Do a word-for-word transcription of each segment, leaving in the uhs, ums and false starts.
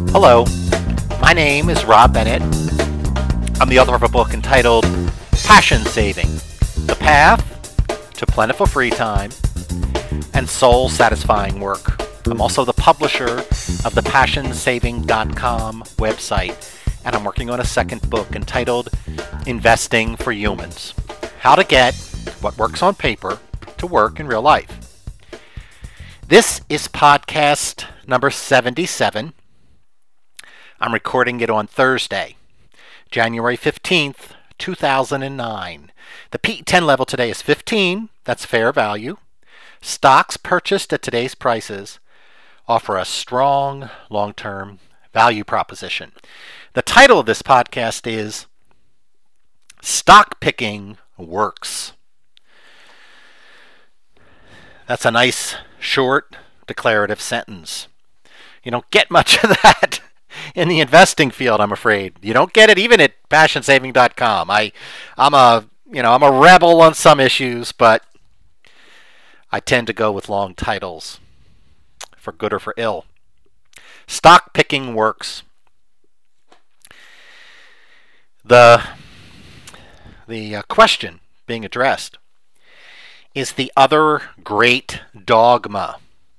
Hello, my name is Rob Bennett. I'm the author of a book entitled Passion Saving, The Path to Plentiful Free Time and Soul-Satisfying Work. I'm also the publisher of the passion saving dot com website, and I'm working on a second book entitled Investing for Humans, How to Get What Works on Paper to Work in Real Life. This is podcast number seventy-seven. I'm recording it on Thursday, January fifteenth, two thousand nine. The P E ten level today is fifteen. That's fair value. Stocks purchased at today's prices offer a strong long-term value proposition. The title of this podcast is Stock Picking Works. That's a nice, short, declarative sentence. You don't get much of that in the investing field, I'm afraid. You don't get it even at passion saving dot com. I, I'm a, you know, I'm a rebel on some issues, but I tend to go with long titles, for good or for ill. Stock picking works. The the uh, question being addressed is the other great dogma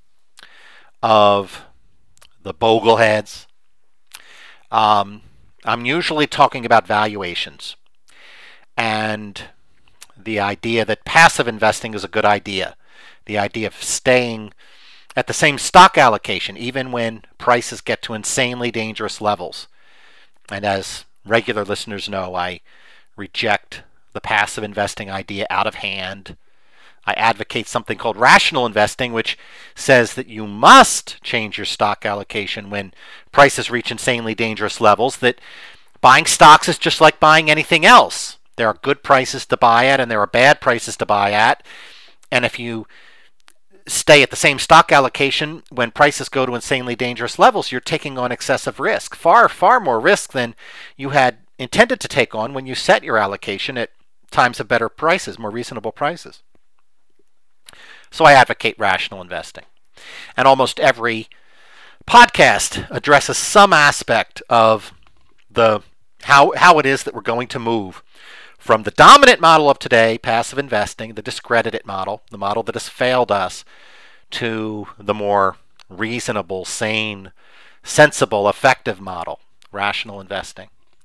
of the bogleheads. Um, I'm usually talking about valuations and the idea that passive investing is a good idea. The idea of staying at the same stock allocation even when prices get to insanely dangerous levels. And as regular listeners know, I reject the passive investing idea out of hand. I advocate something called rational investing, which says that you must change your stock allocation when prices reach insanely dangerous levels, that buying stocks is just like buying anything else. There are good prices to buy at and there are bad prices to buy at. And if you stay at the same stock allocation when prices go to insanely dangerous levels, you're taking on excessive risk. Far, far more risk than you had intended to take on when you set your allocation at times of better prices, more reasonable prices. So I advocate rational investing. And almost every podcast addresses some aspect of the how how it is that we're going to move from the dominant model of today, passive investing, the discredited model, the model that has failed us, to the more reasonable, sane, sensible, effective model, rational investing.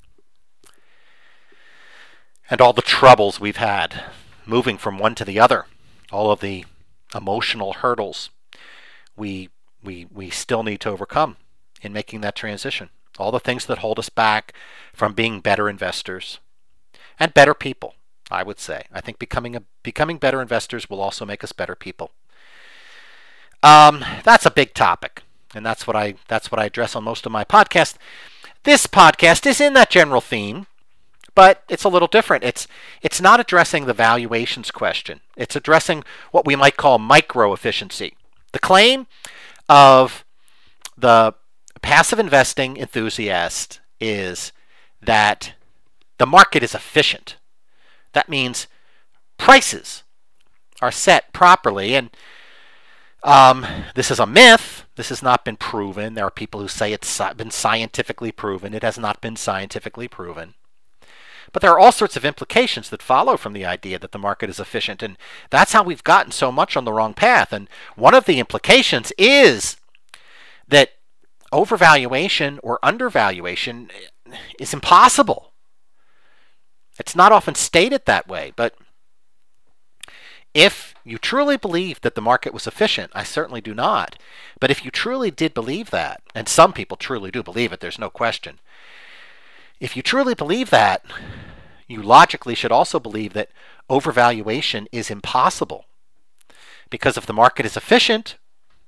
And all the troubles we've had moving from one to the other, all of the emotional hurdles we we we still need to overcome in making that transition. All the things that hold us back from being better investors and better people, I would say. I think becoming a becoming better investors will also make us better people. Um, that's a big topic, and that's what I that's what I address on most of my podcasts. This podcast is in that general theme, but it's a little different. It's it's not addressing the valuations question. It's addressing what we might call micro efficiency. The claim of the passive investing enthusiast is that the market is efficient. That means prices are set properly, and um, this is a myth. This has not been proven. There are people who say it's been scientifically proven. It has not been scientifically proven. But there are all sorts of implications that follow from the idea that the market is efficient, and that's how we've gotten so much on the wrong path. And one of the implications is that overvaluation or undervaluation is impossible. It's not often stated that way, but if you truly believe that the market was efficient, I certainly do not, but if you truly did believe that, and some people truly do believe it, there's no question, if you truly believe that, you logically should also believe that overvaluation is impossible. Because if the market is efficient,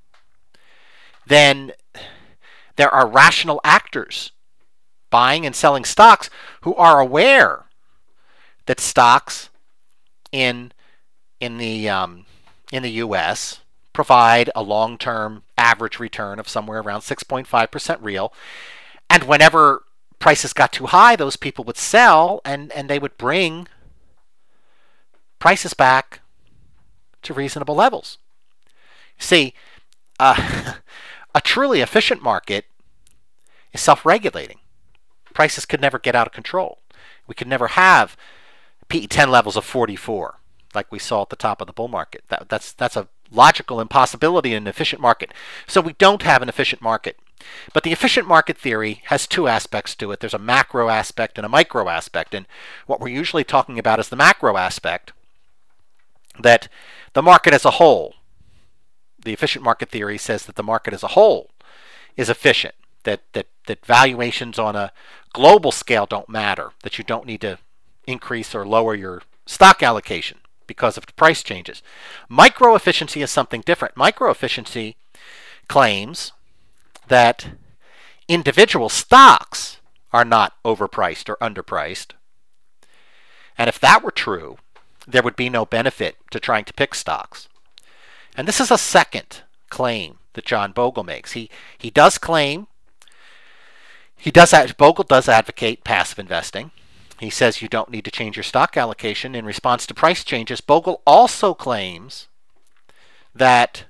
then there are rational actors buying and selling stocks who are aware that stocks in in the um, in the U S provide a long-term average return of somewhere around six point five percent real, and whenever prices got too high, those people would sell, and, and they would bring prices back to reasonable levels. See, uh, a truly efficient market is self-regulating. Prices could never get out of control. We could never have P E ten levels of forty-four like we saw at the top of the bull market. That, that's, that's a logical impossibility in an efficient market. So we don't have an efficient market. But the efficient market theory has two aspects to it. There's a macro aspect and a micro aspect. And what we're usually talking about is the macro aspect, that the market as a whole, the efficient market theory says that the market as a whole is efficient, that, that, that valuations on a global scale don't matter, that you don't need to increase or lower your stock allocation because of the price changes. Micro efficiency is something different. Micro efficiency claims that individual stocks are not overpriced or underpriced. And if that were true, there would be no benefit to trying to pick stocks. And this is a second claim that John Bogle makes. He he does claim, he does Bogle does advocate passive investing. He says you don't need to change your stock allocation in response to price changes. Bogle also claims that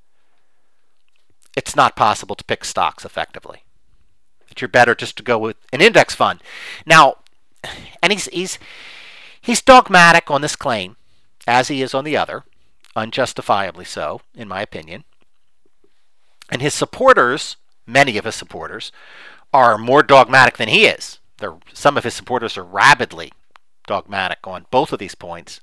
it's not possible to pick stocks effectively, that you're better just to go with an index fund. Now, and he's he's he's dogmatic on this claim, as he is on the other, unjustifiably so, in my opinion. And his supporters, many of his supporters, are more dogmatic than he is. They're, some of his supporters are rabidly dogmatic on both of these points.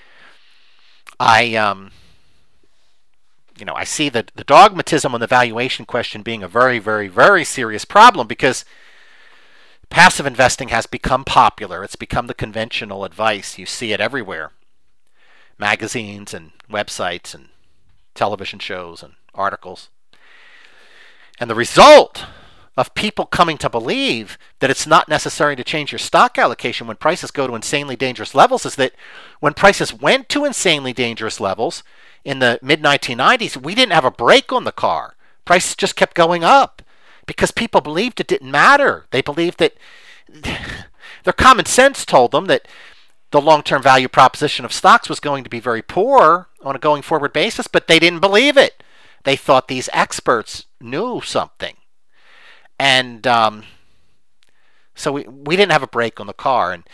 I, um, you know, I see the, the dogmatism on the valuation question being a very, very, very serious problem, because passive investing has become popular. It's become the conventional advice. You see it everywhere. Magazines and websites and television shows and articles. And the result of people coming to believe that it's not necessary to change your stock allocation when prices go to insanely dangerous levels is that when prices went to insanely dangerous levels in the mid nineteen nineties, we didn't have a brake on the car. Prices just kept going up because people believed it didn't matter. They believed that their common sense told them that the long-term value proposition of stocks was going to be very poor on a going forward basis, but they didn't believe it. They thought these experts knew something. And um, so we, we didn't have a brake on the car, and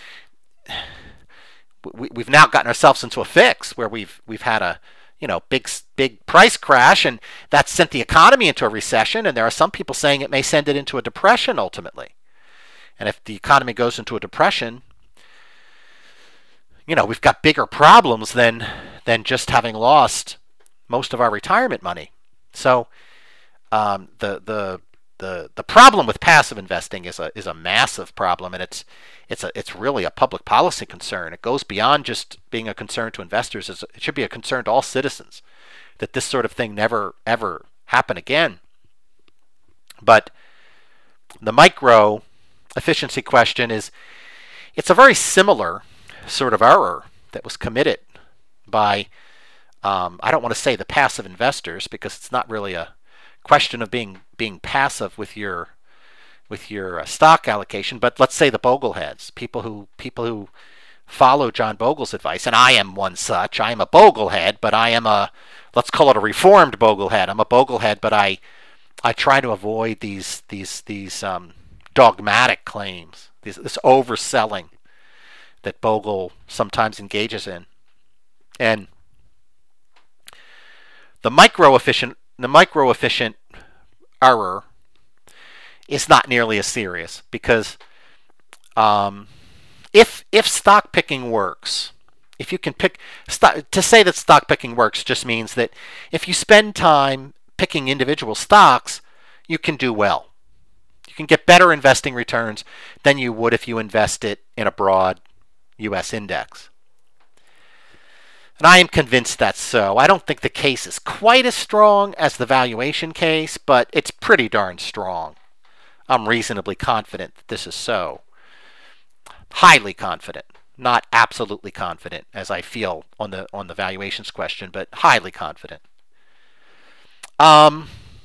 we, we've now gotten ourselves into a fix where we've we've had a you know big big price crash, and that sent the economy into a recession. And there are some people saying it may send it into a depression ultimately. And if the economy goes into a depression, you know we've got bigger problems than than just having lost most of our retirement money. So um, the the The, the problem with passive investing is a is a massive problem, and it's it's a it's really a public policy concern. It goes beyond just being a concern to investors. It's, it should be a concern to all citizens that this sort of thing never ever happen again. But the micro efficiency question is it's a very similar sort of error that was committed by um, I don't want to say the passive investors, because it's not really a question of being being passive with your with your uh, stock allocation, but let's say the Bogleheads, people who people who follow John Bogle's advice, and I am one such. I am a Boglehead, but I am a, let's call it a reformed Boglehead. I'm a Boglehead, but I I try to avoid these these these um, dogmatic claims, these, this overselling that Bogle sometimes engages in, and the micro efficient the micro efficient error is not nearly as serious, because um, if if stock picking works, if you can pick stock, to say that stock picking works just means that if you spend time picking individual stocks, you can do well. You can get better investing returns than you would if you invested in a broad U S index. And I am convinced that's so. I don't think the case is quite as strong as the valuation case, but it's pretty darn strong. I'm reasonably confident that this is so. Highly confident. Not absolutely confident, as I feel on the on the valuations question, but highly confident. Um,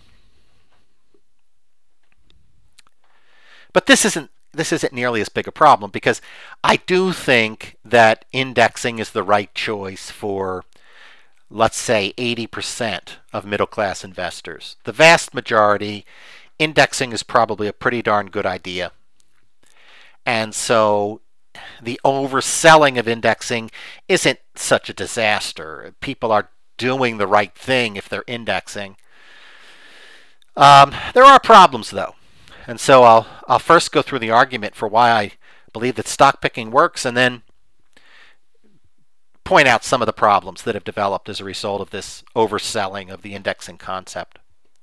but this isn't this isn't nearly as big a problem, because I do think that indexing is the right choice for, let's say, eighty percent of middle class investors. The vast majority indexing is probably a pretty darn good idea. And so the overselling of indexing isn't such a disaster. People are doing the right thing if they're indexing. Um, there are problems, though. And so I'll, I'll first go through the argument for why I believe that stock picking works, and then point out some of the problems that have developed as a result of this overselling of the indexing concept.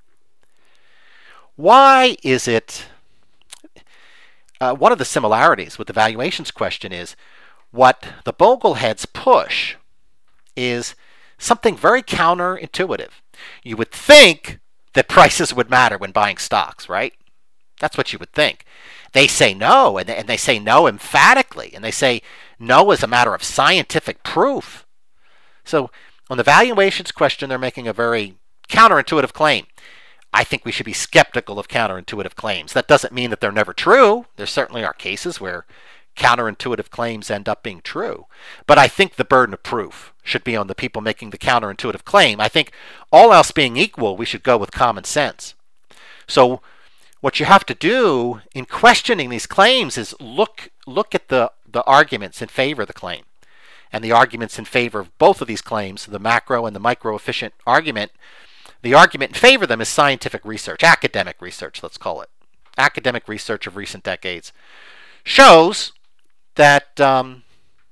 Why is it, uh, one of the similarities with the valuations question is what the Bogleheads push is something very counterintuitive. You would think that prices would matter when buying stocks, right? That's what you would think. They say no, and they, and they say no emphatically, and they say no as a matter of scientific proof. So on the valuations question, they're making a very counterintuitive claim. I think we should be skeptical of counterintuitive claims. That doesn't mean that they're never true. There certainly are cases where counterintuitive claims end up being true. But I think the burden of proof should be on the people making the counterintuitive claim. I think all else being equal, we should go with common sense. So what you have to do in questioning these claims is look look at the, the arguments in favor of the claim. And the arguments in favor of both of these claims, the macro and the micro efficient argument, the argument in favor of them is scientific research, academic research, let's call it. Academic research of recent decades shows that um,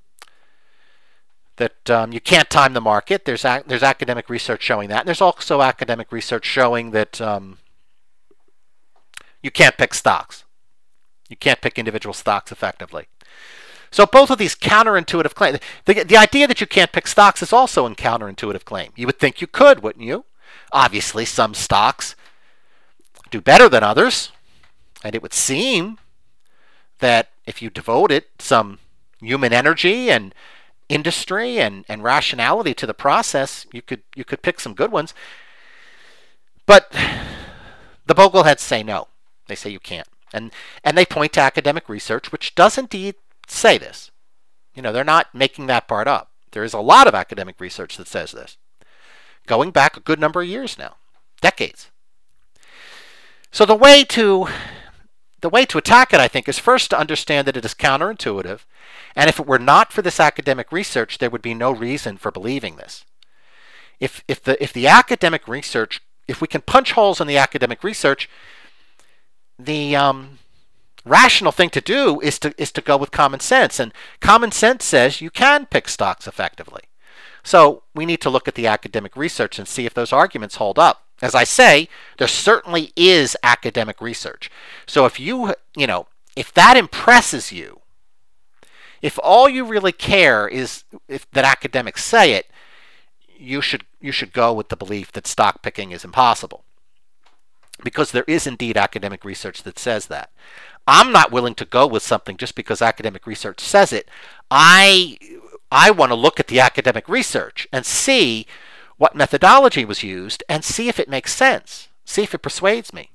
that um, you can't time the market. There's ac- there's academic research showing that. And there's also academic research showing that um, you can't pick stocks. You can't pick individual stocks effectively. So both of these counterintuitive claims, the, the idea that you can't pick stocks is also a counterintuitive claim. You would think you could, wouldn't you? Obviously, some stocks do better than others, and it would seem that if you devoted some human energy and industry and, and rationality to the process, you could you could pick some good ones. But the Bogleheads say no. They say you can't. And and they point to academic research, which does indeed say this. You know, they're not making that part up. There is a lot of academic research that says this, going back a good number of years now, decades. So the way to the way to attack it, I think, is first to understand that it is counterintuitive, and if it were not for this academic research, there would be no reason for believing this. If if the if the academic research, if we can punch holes in the academic research, the um, rational thing to do is to is to go with common sense, and common sense says you can pick stocks effectively. So we need to look at the academic research and see if those arguments hold up. As I say, there certainly is academic research. So if you, you know, if that impresses you, if all you really care is if that academics say it, you should you should go with the belief that stock picking is impossible. Because there is indeed academic research that says that. I'm not willing to go with something just because academic research says it. I I want to look at the academic research and see what methodology was used and see if it makes sense. See if it persuades me.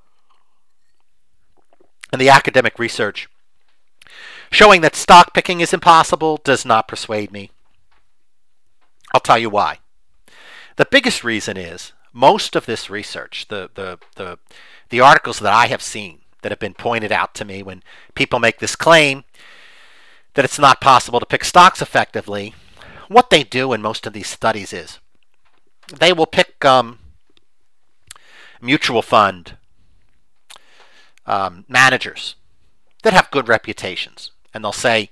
And the academic research showing that stock picking is impossible does not persuade me. I'll tell you why. The biggest reason is most of this research, the the the, the articles that I have seen that have been pointed out to me when people make this claim that it's not possible to pick stocks effectively, what they do in most of these studies is they will pick um, mutual fund um, managers that have good reputations, and they'll say,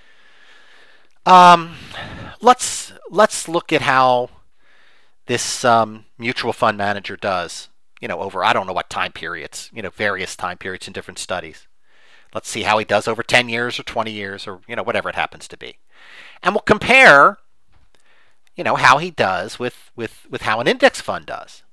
um, let's let's look at how this um, mutual fund manager does, you know, over, I don't know what time periods, you know, various time periods in different studies. Let's see how he does over ten years or twenty years or, you know, whatever it happens to be. And we'll compare, you know, how he does with, with, with how an index fund does.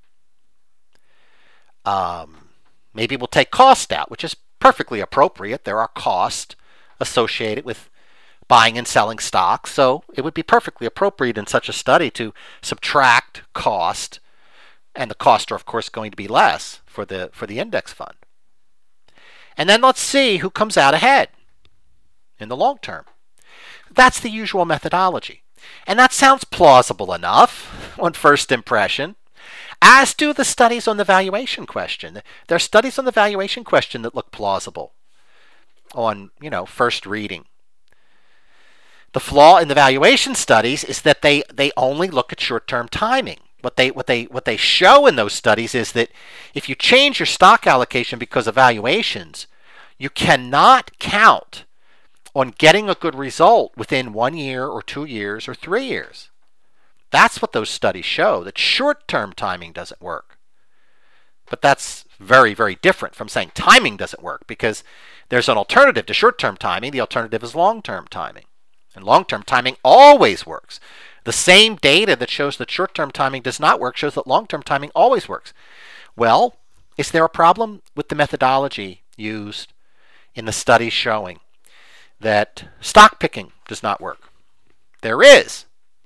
Um, maybe we'll take cost out, which is perfectly appropriate. There are costs associated with buying and selling stocks, so it would be perfectly appropriate in such a study to subtract cost, and the costs are of course going to be less for the for the index fund. And then let's see who comes out ahead in the long term. That's the usual methodology. And that sounds plausible enough on first impression. as do the studies on the valuation question. There are studies on the valuation question that look plausible on, you know, first reading. The flaw in the valuation studies is that they, they only look at short-term timing. What they what they what they show in those studies is that if you change your stock allocation because of valuations, you cannot count on getting a good result within one year or two years or three years. That's what those studies show, that short-term timing doesn't work. But that's very, very different from saying timing doesn't work, because there's an alternative to short-term timing. The alternative is long-term timing. And long-term timing always works. The same data that shows that short-term timing does not work shows that long-term timing always works. Well, is there a problem with the methodology used in the studies showing that stock picking does not work? There is.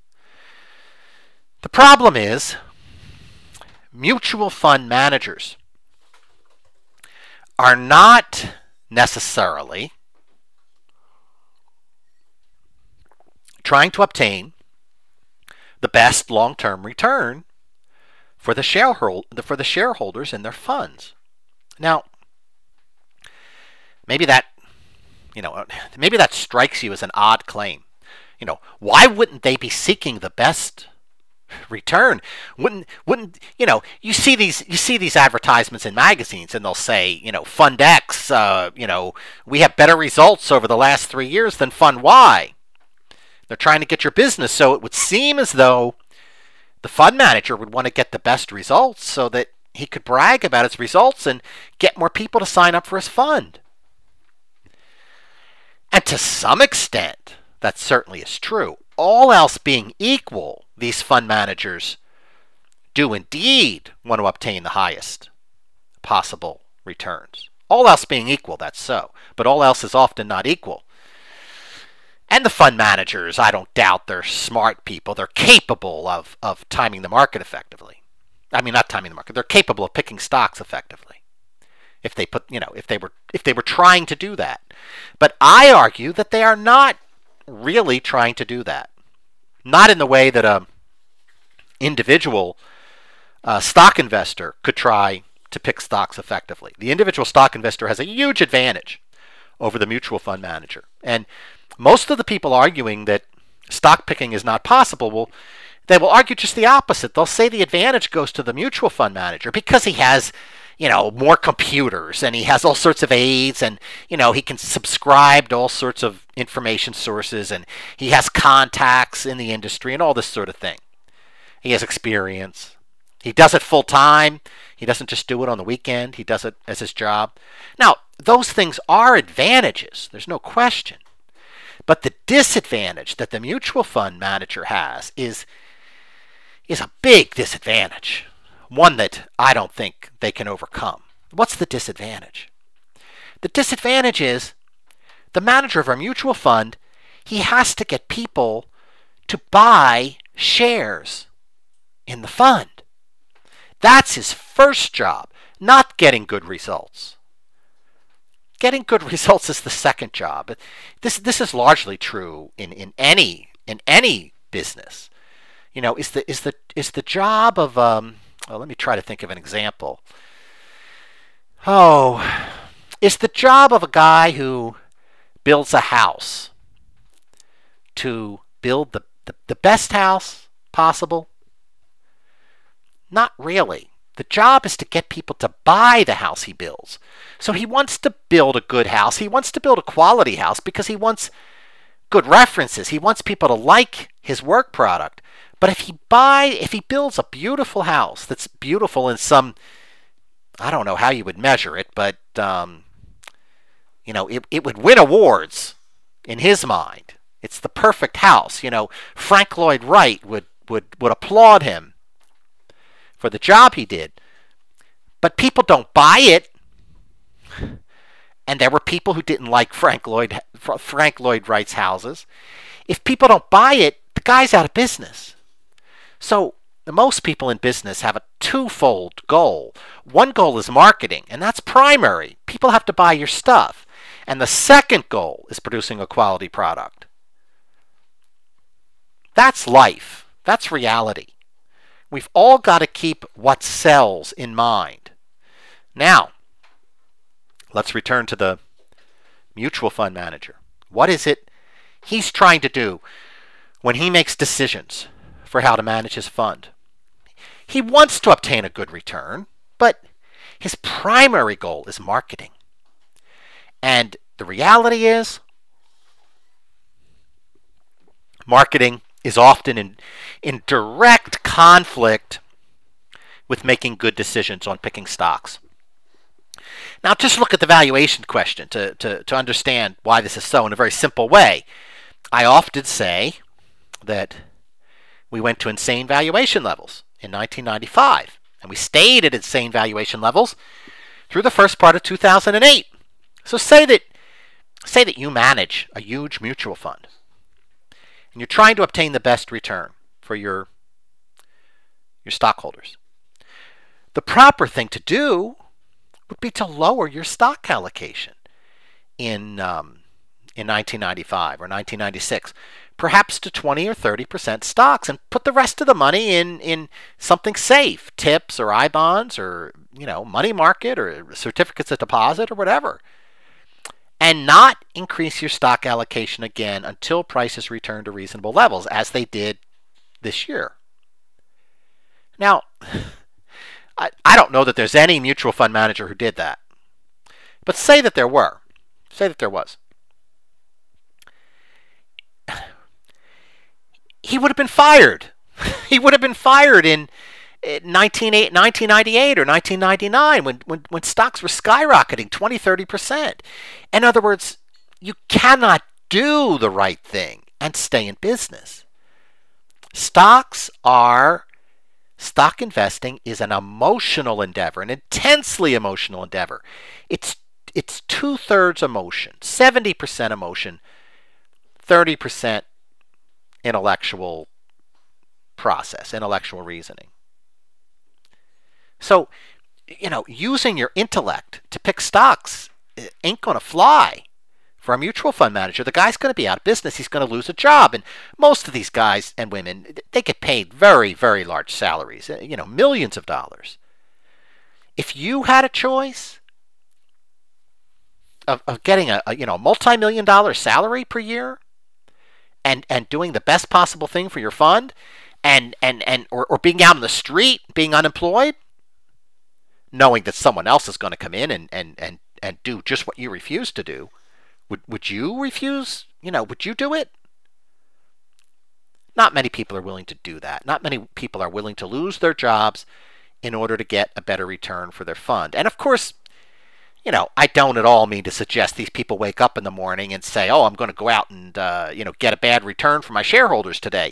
The problem is mutual fund managers are not necessarily trying to obtain the best long-term return for the shareholder for the shareholders in their funds. Now, maybe that, you know, maybe that strikes you as an odd claim. You know, why wouldn't they be seeking the best return? Wouldn't wouldn't you know? You see these you see these advertisements in magazines, and they'll say, you know, Fund X, uh, you know, we have better results over the last three years than Fund Y. They're trying to get your business, so it would seem as though the fund manager would want to get the best results so that he could brag about his results and get more people to sign up for his fund. And to some extent, that certainly is true. All else being equal, these fund managers do indeed want to obtain the highest possible returns. All else being equal, that's so. But all else is often not equal. And the fund managers, I don't doubt they're smart people. They're capable of, of timing the market effectively. I mean, not timing the market. They're capable of picking stocks effectively. If they put, you know, if they were if they were trying to do that. But I argue that they are not really trying to do that. Not in the way that a individual uh, stock investor could try to pick stocks effectively. The individual stock investor has a huge advantage over the mutual fund manager. And most of the people arguing that stock picking is not possible will they will argue just the opposite. They'll say the advantage goes to the mutual fund manager because he has, you know, more computers and he has all sorts of aids, and, you know, he can subscribe to all sorts of information sources, and he has contacts in the industry and all this sort of thing. He has experience. He does it full time. He doesn't just do it on the weekend. He does it as his job. Now, those things are advantages. There's no question. But the disadvantage that the mutual fund manager has is, is a big disadvantage, one that I don't think they can overcome. What's the disadvantage? The disadvantage is the manager of a mutual fund, he has to get people to buy shares in the fund. That's his first job, not getting good results. Getting good results is the second job. This this is largely true in, in any in any business. You know, is the is the is the job of um well, let me try to think of an example. Oh, is the job of a guy who builds a house to build the, the, the best house possible? Not really. The job is to get people to buy the house he builds. So he wants to build a good house. He wants to build a quality house because he wants good references. He wants people to like his work product. But if he buy, if he builds a beautiful house that's beautiful in some, I don't know how you would measure it, but um, you know, it, it would win awards in his mind. It's the perfect house. You know, Frank Lloyd Wright would would would applaud him for the job he did. But people don't buy it. And there were people who didn't like Frank Lloyd Frank Lloyd Wright's houses. If people don't buy it, the guy's out of business. So most people in business have a twofold goal. One goal is marketing, and that's primary. People have to buy your stuff. And the second goal is producing a quality product. That's life. That's reality. We've all got to keep what sells in mind. Now, let's return to the mutual fund manager. What is it he's trying to do when he makes decisions for how to manage his fund? He wants to obtain a good return, but his primary goal is marketing. And the reality is, marketing is often in, in direct conflict with making good decisions on picking stocks. Now, just look at the valuation question to, to, to understand why this is so in a very simple way. I often say that we went to insane valuation levels in nineteen ninety-five, and we stayed at insane valuation levels through the first part of two thousand eight. So say that, say that you manage a huge mutual fund, and you're trying to obtain the best return for your, your stockholders. The proper thing to do would be to lower your stock allocation in um, in nineteen ninety-five or nineteen ninety-six, perhaps to twenty or thirty percent stocks, and put the rest of the money in, in something safe, tips or I bonds or you know money market or certificates of deposit or whatever, and not increase your stock allocation again until prices return to reasonable levels, as they did this year. Now, I, I don't know that there's any mutual fund manager who did that. But say that there were. Say that there was. He would have been fired. He would have been fired in nineteen ninety-eight or nineteen ninety-nine when, when, when stocks were skyrocketing twenty, thirty percent. In other words, you cannot do the right thing and stay in business. Stocks are Stock investing is an emotional endeavor, an intensely emotional endeavor. It's it's two-thirds emotion, seventy percent emotion, thirty percent intellectual process, intellectual reasoning. So, you know, using your intellect to pick stocks ain't going to fly for a mutual fund manager. The guy's going to be out of business. He's going to lose a job. And most of these guys and women, they get paid very, very large salaries, you know, millions of dollars. If you had a choice of, of getting a, a you know multi-million dollar salary per year and, and doing the best possible thing for your fund and, and, and or, or being out on the street, being unemployed, knowing that someone else is going to come in and, and, and, and do just what you refuse to do, Would would you refuse? You know, would you do it? Not many people are willing to do that. Not many people are willing to lose their jobs in order to get a better return for their fund. And of course, you know, I don't at all mean to suggest these people wake up in the morning and say, "Oh, I'm going to go out and uh, you know get a bad return for my shareholders today."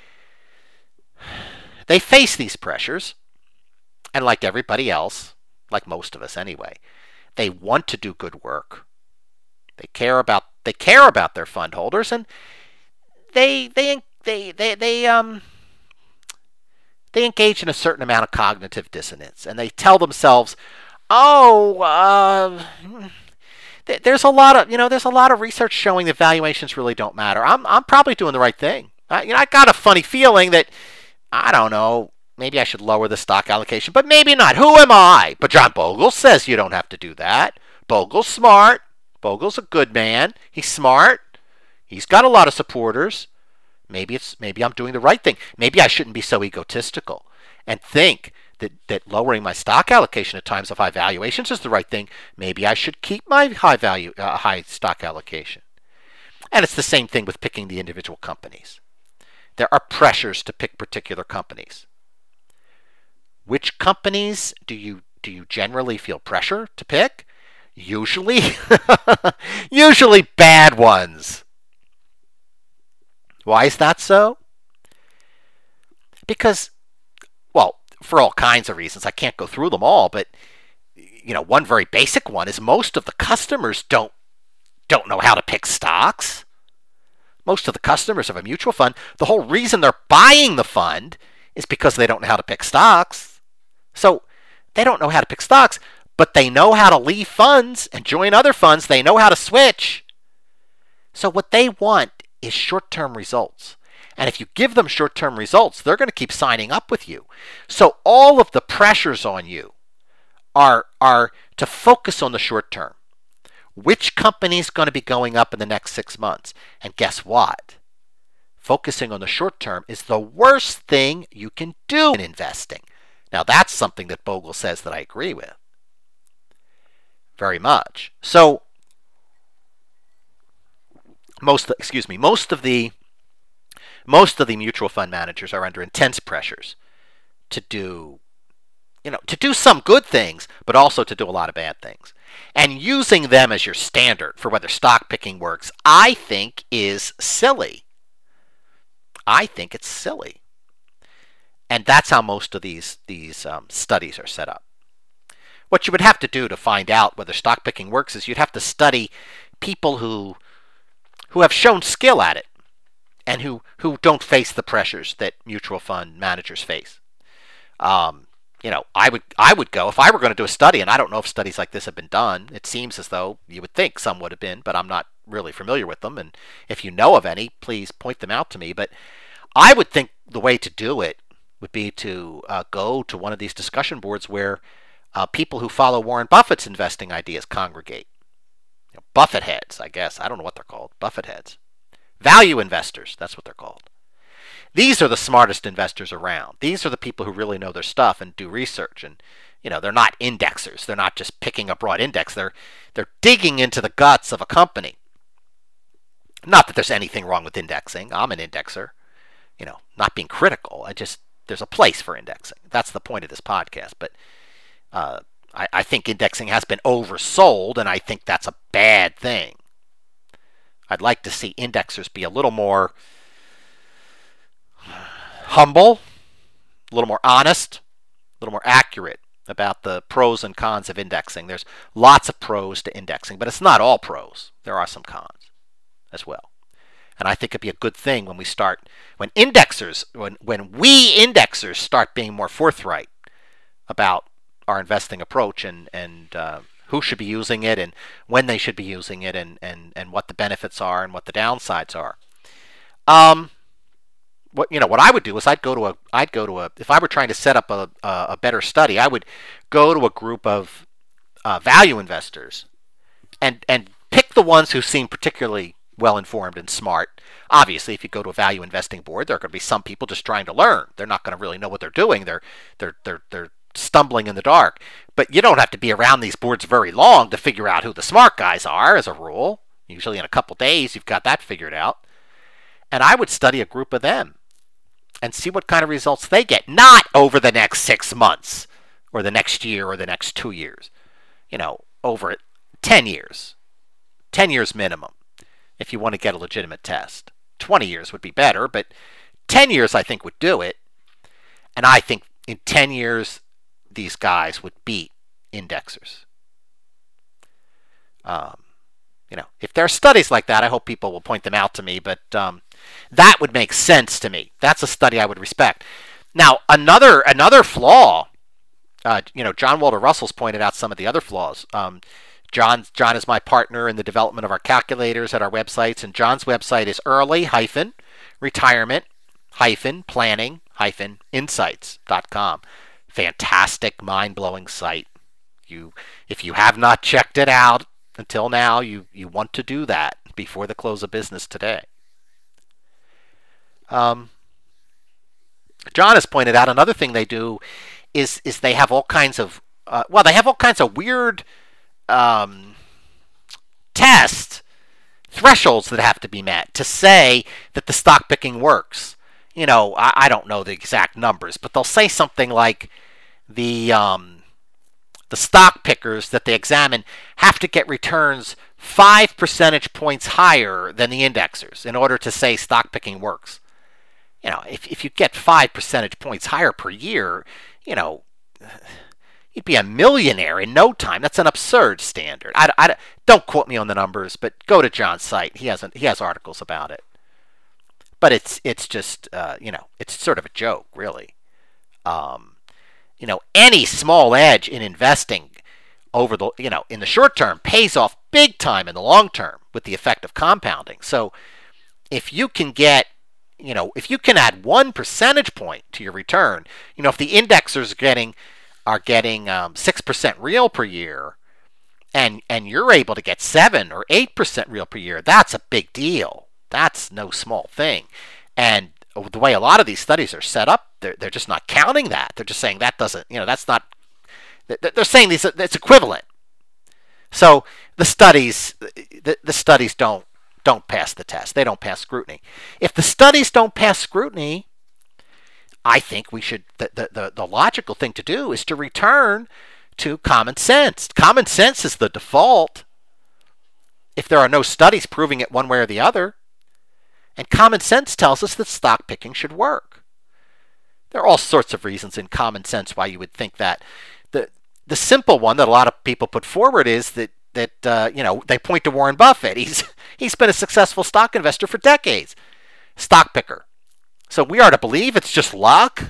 They face these pressures, and like everybody else, like most of us anyway, they want to do good work. They care about they care about their fund holders, and they they they they they um they engage in a certain amount of cognitive dissonance, and they tell themselves, "Oh, uh, there's a lot of you know there's a lot of research showing that valuations really don't matter. I'm I'm probably doing the right thing. I, you know, I got a funny feeling that I don't know." Maybe I should lower the stock allocation, but maybe not. Who am I? But John Bogle says you don't have to do that. Bogle's smart. Bogle's a good man. He's smart. He's got a lot of supporters. Maybe it's maybe I'm doing the right thing. Maybe I shouldn't be so egotistical and think that, that lowering my stock allocation at times of high valuations is the right thing. Maybe I should keep my high value uh, high stock allocation. And it's the same thing with picking the individual companies. There are pressures to pick particular companies. Which companies do you do you generally feel pressure to pick? Usually, usually bad ones. Why is that so? Because, well, for all kinds of reasons. I can't go through them all, but you know, one very basic one is most of the customers don't don't know how to pick stocks. Most of the customers of a mutual fund, the whole reason they're buying the fund is because they don't know how to pick stocks. So they don't know how to pick stocks, but they know how to leave funds and join other funds. They know how to switch. So what they want is short-term results. And if you give them short-term results, they're going to keep signing up with you. So all of the pressures on you are, are to focus on the short term. Which company is going to be going up in the next six months? And guess what? Focusing on the short term is the worst thing you can do in investing. Now that's something that Bogle says that I agree with very much. So most, excuse me, most of the most of the mutual fund managers are under intense pressures to do, you know, to do some good things, but also to do a lot of bad things. And using them as your standard for whether stock picking works, I think is silly. I think it's silly. And that's how most of these, these um, studies are set up. What you would have to do to find out whether stock picking works is you'd have to study people who who have shown skill at it and who, who don't face the pressures that mutual fund managers face. Um, you know, I would I would go, if I were going to do a study, and I don't know if studies like this have been done, it seems as though you would think some would have been, but I'm not really familiar with them. And if you know of any, please point them out to me. But I would think the way to do it would be to uh, go to one of these discussion boards where uh, people who follow Warren Buffett's investing ideas congregate. You know, Buffett heads, I guess. I don't know what they're called. Buffett heads. Value investors, that's what they're called. These are the smartest investors around. These are the people who really know their stuff and do research. And, you know, they're not indexers. They're not just picking a broad index. They're, they're digging into the guts of a company. Not that there's anything wrong with indexing. I'm an indexer. You know, not being critical. I just, there's a place for indexing. That's the point of this podcast. But uh, I, I think indexing has been oversold, and I think that's a bad thing. I'd like to see indexers be a little more humble, a little more honest, a little more accurate about the pros and cons of indexing. There's lots of pros to indexing, but it's not all pros. There are some cons as well. And I think it'd be a good thing when we start, when indexers, when, when we indexers start being more forthright about our investing approach and, and uh, who should be using it and when they should be using it and, and, and what the benefits are and what the downsides are. Um, what you know, what I would do is I'd go to a, I'd go to a, if I were trying to set up a, a, a better study, I would go to a group of uh, value investors and and pick the ones who seem particularly well informed and smart. Obviously, if you go to a value investing board, there are going to be some people just trying to learn. They're not going to really know what they're doing. They're they're they're they're stumbling in the dark. But you don't have to be around these boards very long to figure out who the smart guys are, as a rule. Usually in a couple days, you've got that figured out. And I would study a group of them and see what kind of results they get. Not over the next six months or the next year or the next two years. You know, over ten years. ten years minimum if you want to get a legitimate test. twenty years would be better, but ten years I think would do it. And I think in ten years, these guys would beat indexers. Um, you know, if there are studies like that, I hope people will point them out to me, but um, that would make sense to me. That's a study I would respect. Now, another another flaw, uh, you know, John Walter Russell's pointed out some of the other flaws. Um, John John is my partner in the development of our calculators at our websites, and John's website is early retirement planning insights dot com. Fantastic, mind-blowing site. You, if you have not checked it out until now, you, you want to do that before the close of business today. Um, John has pointed out another thing they do is is they have all kinds of uh, well they have all kinds of weird um, tests, thresholds that have to be met to say that the stock picking works. You know, I, I don't know the exact numbers, but they'll say something like the um, the stock pickers that they examine have to get returns five percentage points higher than the indexers in order to say stock picking works. You know, if if you get five percentage points higher per year, you know, you'd be a millionaire in no time. That's an absurd standard. I, I, don't quote me on the numbers, but go to John's site. He has he has articles about it. But it's it's just uh, you know, it's sort of a joke, really. Um, you know, any small edge in investing over the you know in the short term pays off big time in the long term with the effect of compounding. So if you can get you know, if you can add one percentage point to your return, you know, if the indexers are getting are getting um, six percent real per year, and and you're able to get seven or eight percent real per year, that's a big deal. That's no small thing. And the way a lot of these studies are set up, they're they're just not counting that. They're just saying that doesn't, you know, that's not. They're saying these it's equivalent. So the studies the, the studies don't don't pass the test. They don't pass scrutiny. If the studies don't pass scrutiny, I think we should the, the, the, the logical thing to do is to return to common sense. Common sense is the default if there are no studies proving it one way or the other. And common sense tells us that stock picking should work. There are all sorts of reasons in common sense why you would think that. The the simple one that a lot of people put forward is that that uh, you know, they point to Warren Buffett. He's he's been a successful stock investor for decades, stock picker. So we are to believe it's just luck?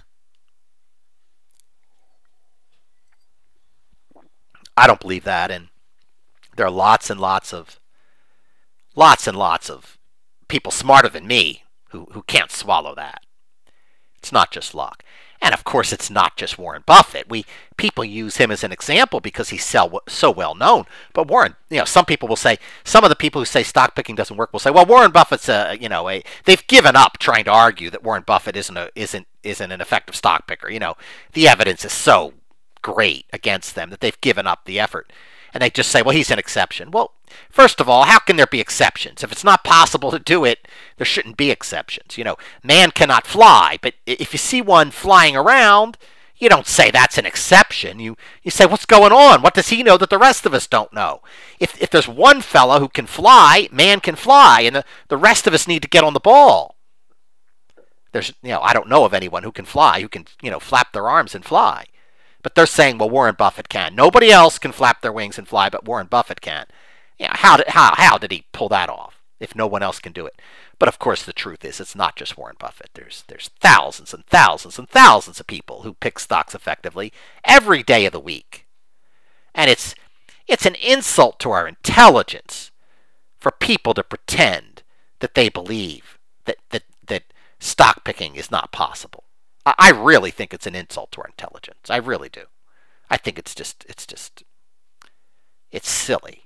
I don't believe that, and there are lots and lots of lots and lots of people smarter than me who, who can't swallow that. It's not just luck. And of course, it's not just Warren Buffett. We people use him as an example because he's so, so well known. But Warren, you know, some people will say, some of the people who say stock picking doesn't work will say, well, Warren Buffett's a, you know, a, they've given up trying to argue that Warren Buffett isn't a, isn't isn't an effective stock picker. You know, the evidence is so great against them that they've given up the effort. And they just say, well, he's an exception. Well, first of all, how can there be exceptions? If it's not possible to do it, there shouldn't be exceptions. You know, man cannot fly, but if you see one flying around, you don't say that's an exception. You you say, what's going on? What does he know that the rest of us don't know? If if there's one fellow who can fly, man can fly, and the, the rest of us need to get on the ball. There's, you know, I don't know of anyone who can fly, who can, you know, flap their arms and fly. But they're saying, well, Warren Buffett can. Nobody else can flap their wings and fly, but Warren Buffett can. You know, how did how how did he pull that off if no one else can do it? But of course, the truth is, it's not just Warren Buffett. There's there's thousands and thousands and thousands of people who pick stocks effectively every day of the week, and it's it's an insult to our intelligence for people to pretend that they believe that that that stock picking is not possible. I really think it's an insult to our intelligence. I really do. I think it's just, it's just, it's silly.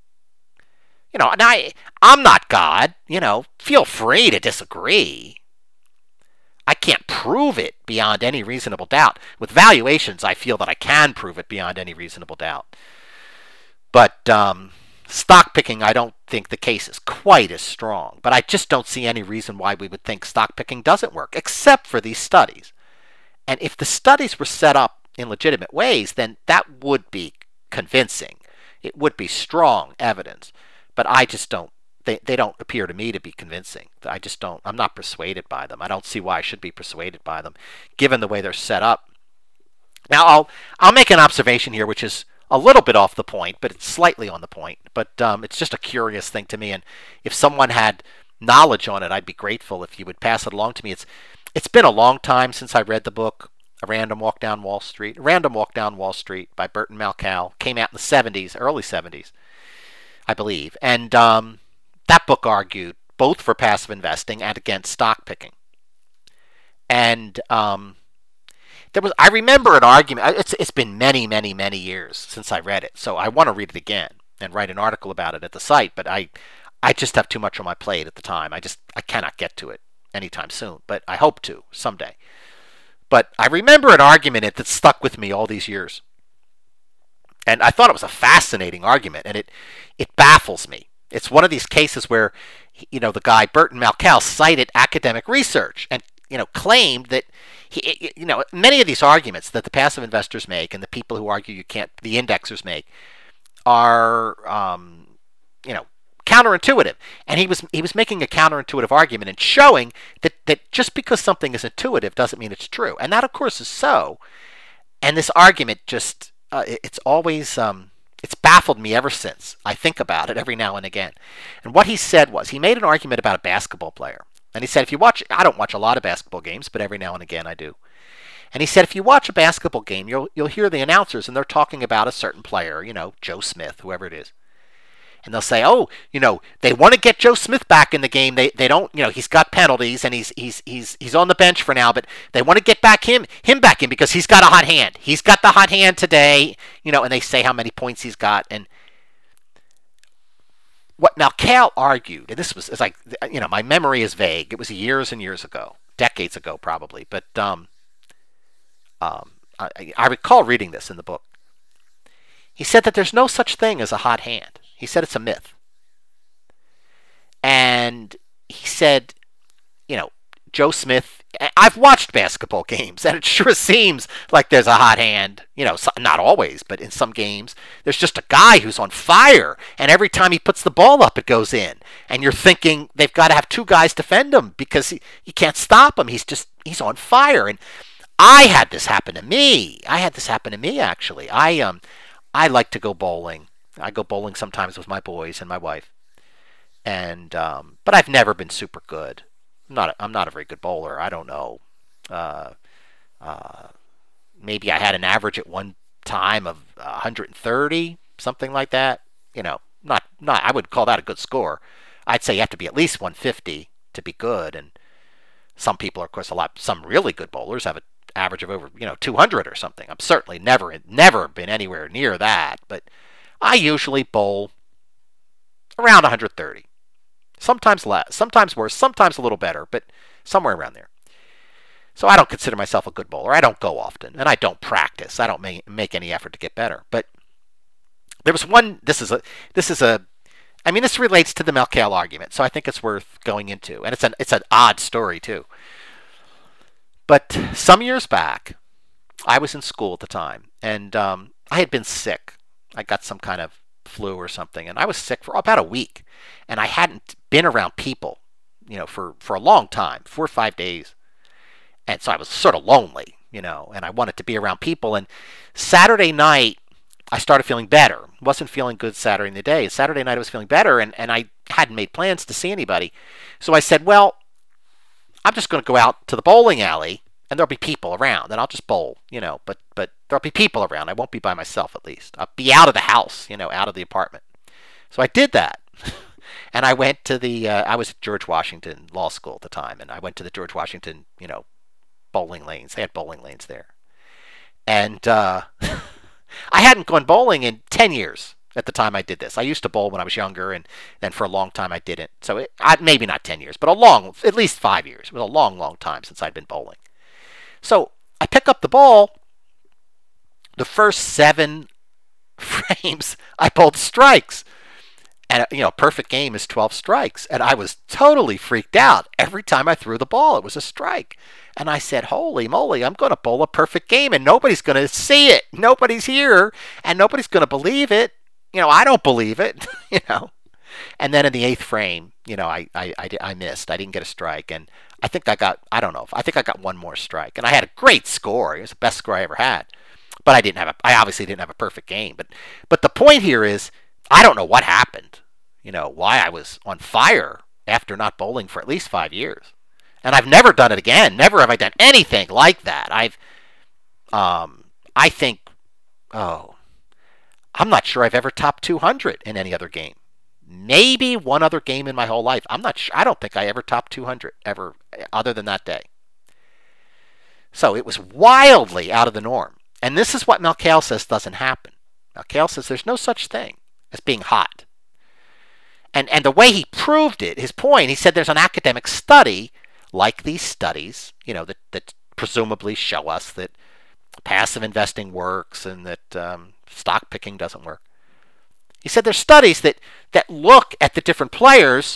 You know, and I, I'm not God. You know, feel free to disagree. I can't prove it beyond any reasonable doubt. With valuations, I feel that I can prove it beyond any reasonable doubt. But um, stock picking, I don't think the case is quite as strong. But I just don't see any reason why we would think stock picking doesn't work, except for these studies. And if the studies were set up in legitimate ways, then that would be convincing. It would be strong evidence. But I just don't, they, they don't appear to me to be convincing. I just don't, I'm not persuaded by them. I don't see why I should be persuaded by them, given the way they're set up. Now, I'll, I'll make an observation here, which is a little bit off the point, but it's slightly on the point. But um, it's just a curious thing to me. And if someone had knowledge on it, I'd be grateful if you would pass it along to me. It's It's been a long time since I read the book, A Random Walk Down Wall Street. A Random Walk Down Wall Street by Burton Malcal. Came out in the seventies, early seventies, I believe. And um, that book argued both for passive investing and against stock picking. And um, there was, I remember an argument. It's it's been many, many, many years since I read it, so I want to read it again and write an article about it at the site. But I, I just have too much on my plate at the time. I just I cannot get to it anytime soon. But I hope to someday. But I remember an argument it that stuck with me all these years, and I thought it was a fascinating argument, and it it baffles me. It's one of these cases where, you know, the guy Burton Malcal cited academic research and, you know, claimed that he, you know, many of these arguments that the passive investors make and the people who argue you can't, the indexers make, are, um, you know, counterintuitive. And he was he was making a counterintuitive argument and showing that that just because something is intuitive doesn't mean it's true. And that, of course, is so. And this argument just, uh, it's always, um, it's baffled me ever since. I think about it every now and again. And what he said was, he made an argument about a basketball player. And he said, if you watch, I don't watch a lot of basketball games, but every now and again I do. And he said, if you watch a basketball game, you'll you'll hear the announcers and they're talking about a certain player, you know, Joe Smith, whoever it is. and they'll say, oh, you know, they want to get Joe Smith back in the game. They they don't, you know, he's got penalties and he's he's he's he's on the bench for now, but they want to get back him him back in because he's got a hot hand. He's got the hot hand today, you know, and they say how many points he's got. And what Malkiel argued, and this was it's like, you know, my memory is vague. It was years and years ago, decades ago probably, but um, um, I, I recall reading this in the book. He said that there's no such thing as a hot hand. He said it's a myth. And he said, you know, Joe Smith, I've watched basketball games, and it sure seems like there's a hot hand. You know, not always, but in some games, there's just a guy who's on fire, and every time he puts the ball up, it goes in. And you're thinking they've got to have two guys defend him because he, you can't stop him. He's just, he's on fire. And I had this happen to me. I had this happen to me, actually. I um, I like to go bowling. I go bowling sometimes with my boys and my wife. And um, but I've never been super good. I'm not a, I'm not a very good bowler. I don't know. Uh, uh, maybe I had an average at one time of one hundred thirty, something like that. You know, not not. I would call that a good score. I'd say you have to be at least one fifty to be good. And some people, of course, a lot. Some really good bowlers have an average of over, you know, two hundred or something. I'm certainly never never been anywhere near that. But I usually bowl around one hundred thirty. Sometimes less, sometimes worse, sometimes a little better, but somewhere around there. So I don't consider myself a good bowler. I don't go often, and I don't practice. I don't make, make any effort to get better. But there was one, this is a, this is a, I mean, this relates to the Malkiel argument, so I think it's worth going into. And it's an, it's an odd story, too. But some years back, I was in school at the time, and um, I had been sick. I got some kind of flu or something, and I was sick for about a week, and I hadn't been around people, you know, for, for a long time, four or five days, and so I was sort of lonely, you know, and I wanted to be around people. And Saturday night, I started feeling better. Wasn't feeling good Saturday in the day. Saturday night, I was feeling better, and, and I hadn't made plans to see anybody, so I said, well, I'm just going to go out to the bowling alley, and there'll be people around, and I'll just bowl, you know, but but there'll be people around. I won't be by myself, at least. I'll be out of the house, you know, out of the apartment. So I did that, and I went to the, uh, I was at George Washington Law School at the time, and I went to the George Washington, you know, bowling lanes. They had bowling lanes there. And uh, I hadn't gone bowling in ten years at the time I did this. I used to bowl when I was younger, and then for a long time I didn't. So it, I, maybe not ten years, but a long, at least five years. It was a long, long time since I'd been bowling. So I pick up the ball. The first seven frames, I bowled strikes. And, you know, a perfect game is twelve strikes. And I was totally freaked out. Every time I threw the ball, it was a strike. And I said, holy moly, I'm going to bowl a perfect game, and nobody's going to see it. Nobody's here, and nobody's going to believe it. You know, I don't believe it, you know. And then in the eighth frame, you know, I, I, I, I missed. I didn't get a strike. And I think I got, I don't know, I think I got one more strike. And I had a great score. It was the best score I ever had. But I didn't have a, I obviously didn't have a perfect game. But, but the point here is, I don't know what happened. You know, why I was on fire after not bowling for at least five years. And I've never done it again. Never have I done anything like that. I've, um, I think, oh, I'm not sure I've ever topped two hundred in any other game. Maybe one other game in my whole life. I'm not sure. I don't think I ever topped two hundred ever, other than that day. So it was wildly out of the norm. And this is what Malkiel says doesn't happen. Malkiel says there's no such thing as being hot. And and the way he proved it, his point, he said there's an academic study, like these studies, you know, that, that presumably show us that passive investing works and that um, stock picking doesn't work. He said there's studies that, that look at the different players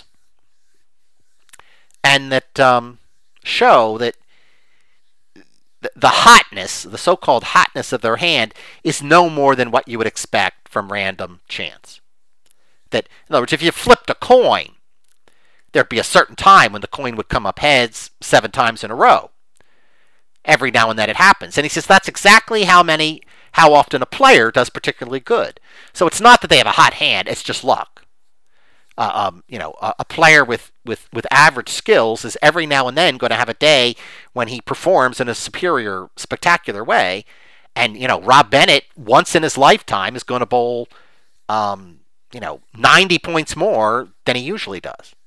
and that um, show that the, the hotness, the so-called hotness of their hand, is no more than what you would expect from random chance. That, in other words, if you flipped a coin, there'd be a certain time when the coin would come up heads seven times in a row. Every now and then it happens. And he says that's exactly how many, how often a player does particularly good. So it's not that they have a hot hand, it's just luck. Uh, um, you know, a, a player with, with, with average skills is every now and then going to have a day when he performs in a superior, spectacular way. And, you know, Rob Bennett, once in his lifetime, is going to bowl um, you know, ninety points more than he usually does.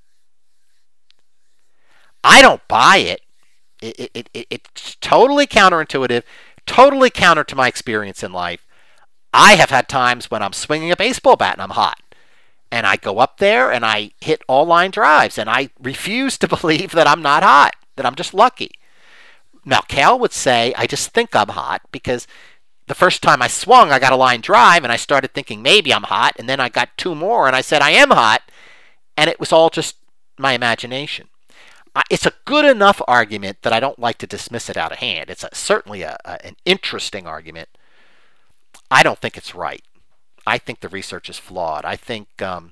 I don't buy it. It, it, it. It's totally counterintuitive, totally counter to my experience in life. I have had times when I'm swinging a baseball bat and I'm hot. And I go up there and I hit all line drives. And I refuse to believe that I'm not hot, that I'm just lucky. Now, Cal would say, I just think I'm hot because the first time I swung, I got a line drive and I started thinking maybe I'm hot. And then I got two more and I said I am hot. And it was all just my imagination. It's a good enough argument that I don't like to dismiss it out of hand. It's a, certainly a, a, an interesting argument. I don't think it's right. I think the research is flawed. I think um,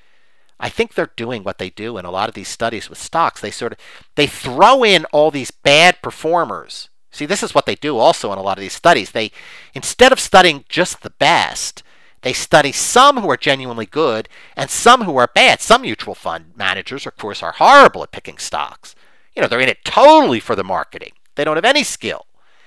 I think they're doing what they do in a lot of these studies with stocks. They sort of they throw in all these bad performers. See, this is what they do also in a lot of these studies. They instead of studying just the best, they study some who are genuinely good and some who are bad. Some mutual fund managers, of course, are horrible at picking stocks. You know, they're in it totally for the marketing. They don't have any skill.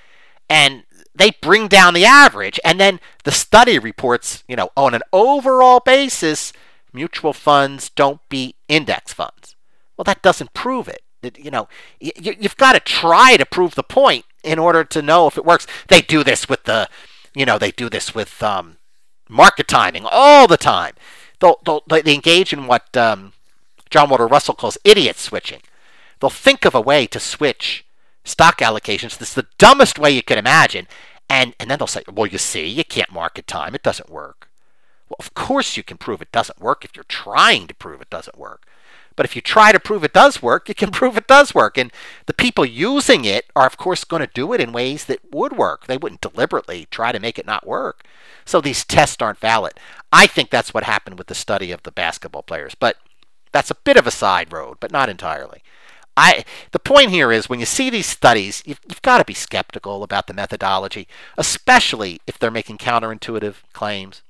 And they bring down the average. And then the study reports, you know, on an overall basis, mutual funds don't beat index funds. Well, that doesn't prove it. You know, you've got to try to prove the point in order to know if it works. They do this with the, you know, they do this with, um, market timing all the time. They'll, they'll, they engage in what um, John Walter Russell calls idiot switching. They'll think of a way to switch stock allocations. This is the dumbest way you can imagine. And, and then they'll say, well, you see, you can't market time. It doesn't work. Well, of course you can prove it doesn't work if you're trying to prove it doesn't work. But if you try to prove it does work, you can prove it does work. And the people using it are, of course, going to do it in ways that would work. They wouldn't deliberately try to make it not work. So these tests aren't valid. I think that's what happened with the study of the basketball players. But that's a bit of a side road, but not entirely. I, the point here is when you see these studies, you've, you've got to be skeptical about the methodology, especially if they're making counterintuitive claims.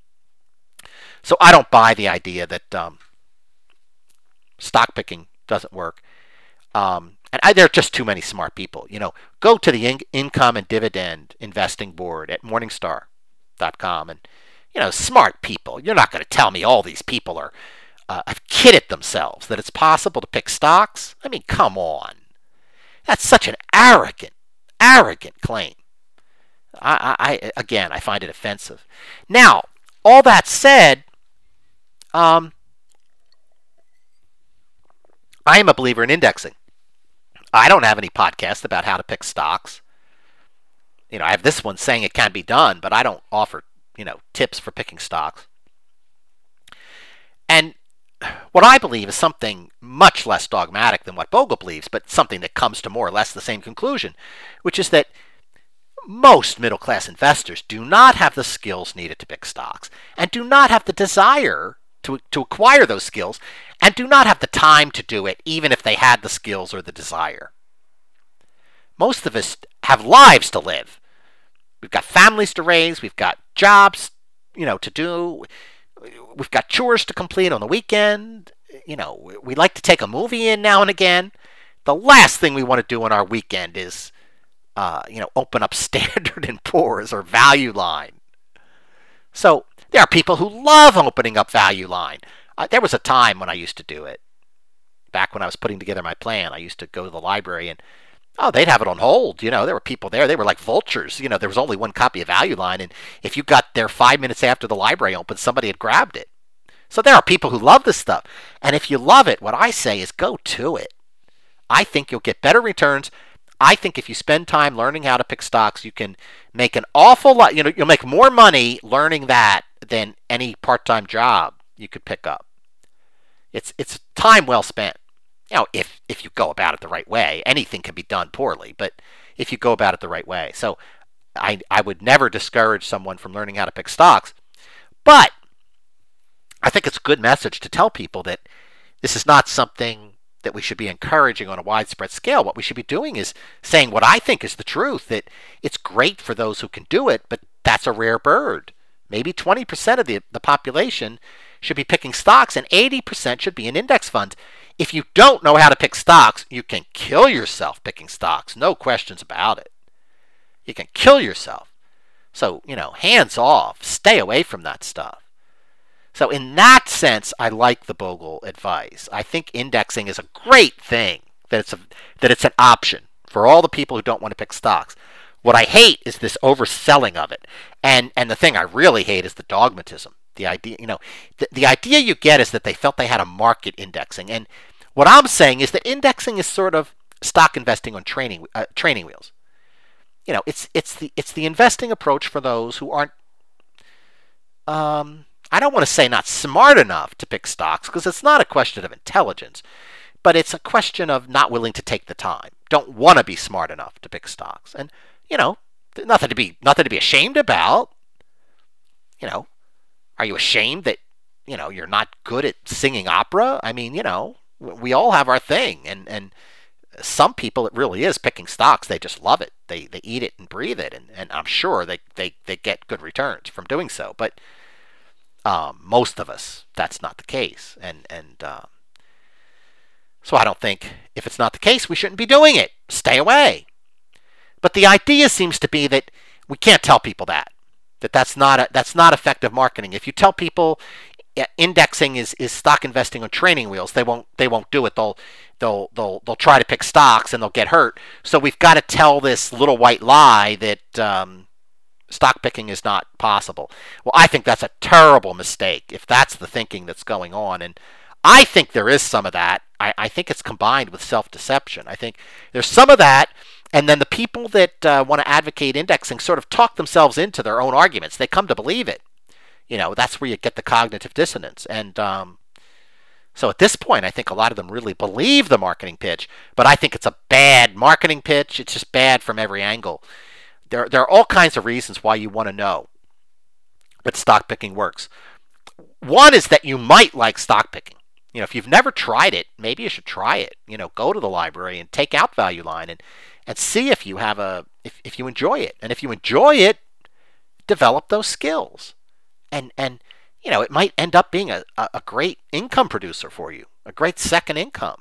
So I don't buy the idea that um, stock picking doesn't work. Um, and I, there are just too many smart people. You know, go to the in- income and dividend investing board at morningstar dot com and, you know, smart people. You're not going to tell me all these people are uh, have kidded themselves that it's possible to pick stocks. I mean, come on. That's such an arrogant, arrogant claim. I, I again, I find it offensive. Now, all that said, um, I am a believer in indexing. I don't have any podcast about how to pick stocks. You know, I have this one saying it can be done, but I don't offer, you know, tips for picking stocks. And what I believe is something much less dogmatic than what Bogle believes, but something that comes to more or less the same conclusion, which is that most middle-class investors do not have the skills needed to pick stocks and do not have the desire to, to acquire those skills and do not have the time to do it, even if they had the skills or the desire. Most of us have lives to live. We've got families to raise. We've got jobs, you know, to do. We've got chores to complete on the weekend. You know, we like to take a movie in now and again. The last thing we want to do on our weekend is, uh, you know, open up Standard and Poor's or Value Line. So there are people who love opening up Value Line. Uh, there was a time when I used to do it. Back when I was putting together my plan, I used to go to the library and, oh, they'd have it on hold. You know, there were people there. They were like vultures. You know, there was only one copy of Value Line. And if you got there five minutes after the library opened, somebody had grabbed it. So there are people who love this stuff. And if you love it, what I say is go to it. I think you'll get better returns. I think if you spend time learning how to pick stocks, you can make an awful lot. You know, you'll make more money learning that than any part-time job you could pick up. It's it's time well spent. You know, if if you go about it the right way. Anything can be done poorly, but if you go about it the right way. So I I would never discourage someone from learning how to pick stocks. But I think it's a good message to tell people that this is not something that we should be encouraging on a widespread scale. What we should be doing is saying what I think is the truth, that it's great for those who can do it, but that's a rare bird. Maybe twenty percent of the, the population should be picking stocks and eighty percent should be in index funds. If you don't know how to pick stocks, you can kill yourself picking stocks. No questions about it. You can kill yourself. So, you know, hands off. Stay away from that stuff. So in that sense, I like the Bogle advice. I think indexing is a great thing, that it's a, that it's an option for all the people who don't want to pick stocks. What I hate is this overselling of it. And and the thing I really hate is the dogmatism. The idea, you know, the, the idea you get is that they felt they had a market indexing. And what I'm saying is that indexing is sort of stock investing on training uh, training wheels. You know, it's it's the it's the investing approach for those who aren't um I don't want to say not smart enough to pick stocks, because it's not a question of intelligence, but it's a question of not willing to take the time. Don't want to be smart enough to pick stocks. And, you know, nothing to be nothing to be ashamed about. You know, are you ashamed that, you know, you're not good at singing opera? I mean, you know, we all have our thing, and and some people, it really is picking stocks. They just love it. They they eat it and breathe it, and, and I'm sure they, they, they get good returns from doing so. But Um, most of us, that's not the case. And, and uh, so I don't think, if it's not the case, we shouldn't be doing it. Stay away. But the idea seems to be that we can't tell people that. That that's not, a, that's not effective marketing. If you tell people indexing is, is stock investing on training wheels, they won't they won't do it. They'll they'll they'll they'll try to pick stocks and they'll get hurt. So we've got to tell this little white lie that um, stock picking is not possible. Well, I think that's a terrible mistake if that's the thinking that's going on. And I think there is some of that. I, I think it's combined with self-deception. I think there's some of that, and then the people that uh, want to advocate indexing sort of talk themselves into their own arguments. They come to believe it. You know, that's where you get the cognitive dissonance. And um, so at this point, I think a lot of them really believe the marketing pitch, but I think it's a bad marketing pitch. It's just bad from every angle. There, there are all kinds of reasons why you want to know that stock picking works. One is that you might like stock picking. You know, if you've never tried it, maybe you should try it. You know, go to the library and take out Value Line and, and see if you have a if, if you enjoy it. And if you enjoy it, develop those skills. And and you know, it might end up being a, a great income producer for you, a great second income.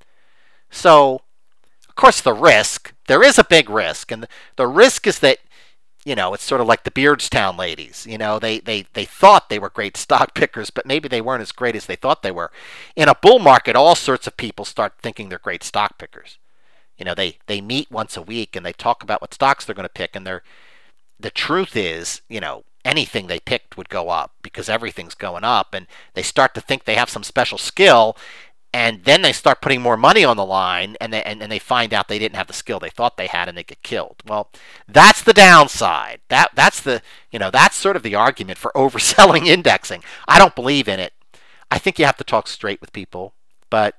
So, of course, the risk, there is a big risk. And the, the risk is that, you know, it's sort of like the Beardstown ladies. You know, they, they, they thought they were great stock pickers, but maybe they weren't as great as they thought they were. In a bull market, all sorts of people start thinking they're great stock pickers. You know, they, they meet once a week and they talk about what stocks they're going to pick. And they're, the truth is, you know, anything they picked would go up because everything's going up. And they start to think they have some special skill. And then they start putting more money on the line, and they, and, and they find out they didn't have the skill they thought they had, and they get killed. Well, that's the downside. That that's the you know that's sort of the argument for overselling indexing. I don't believe in it. I think you have to talk straight with people, but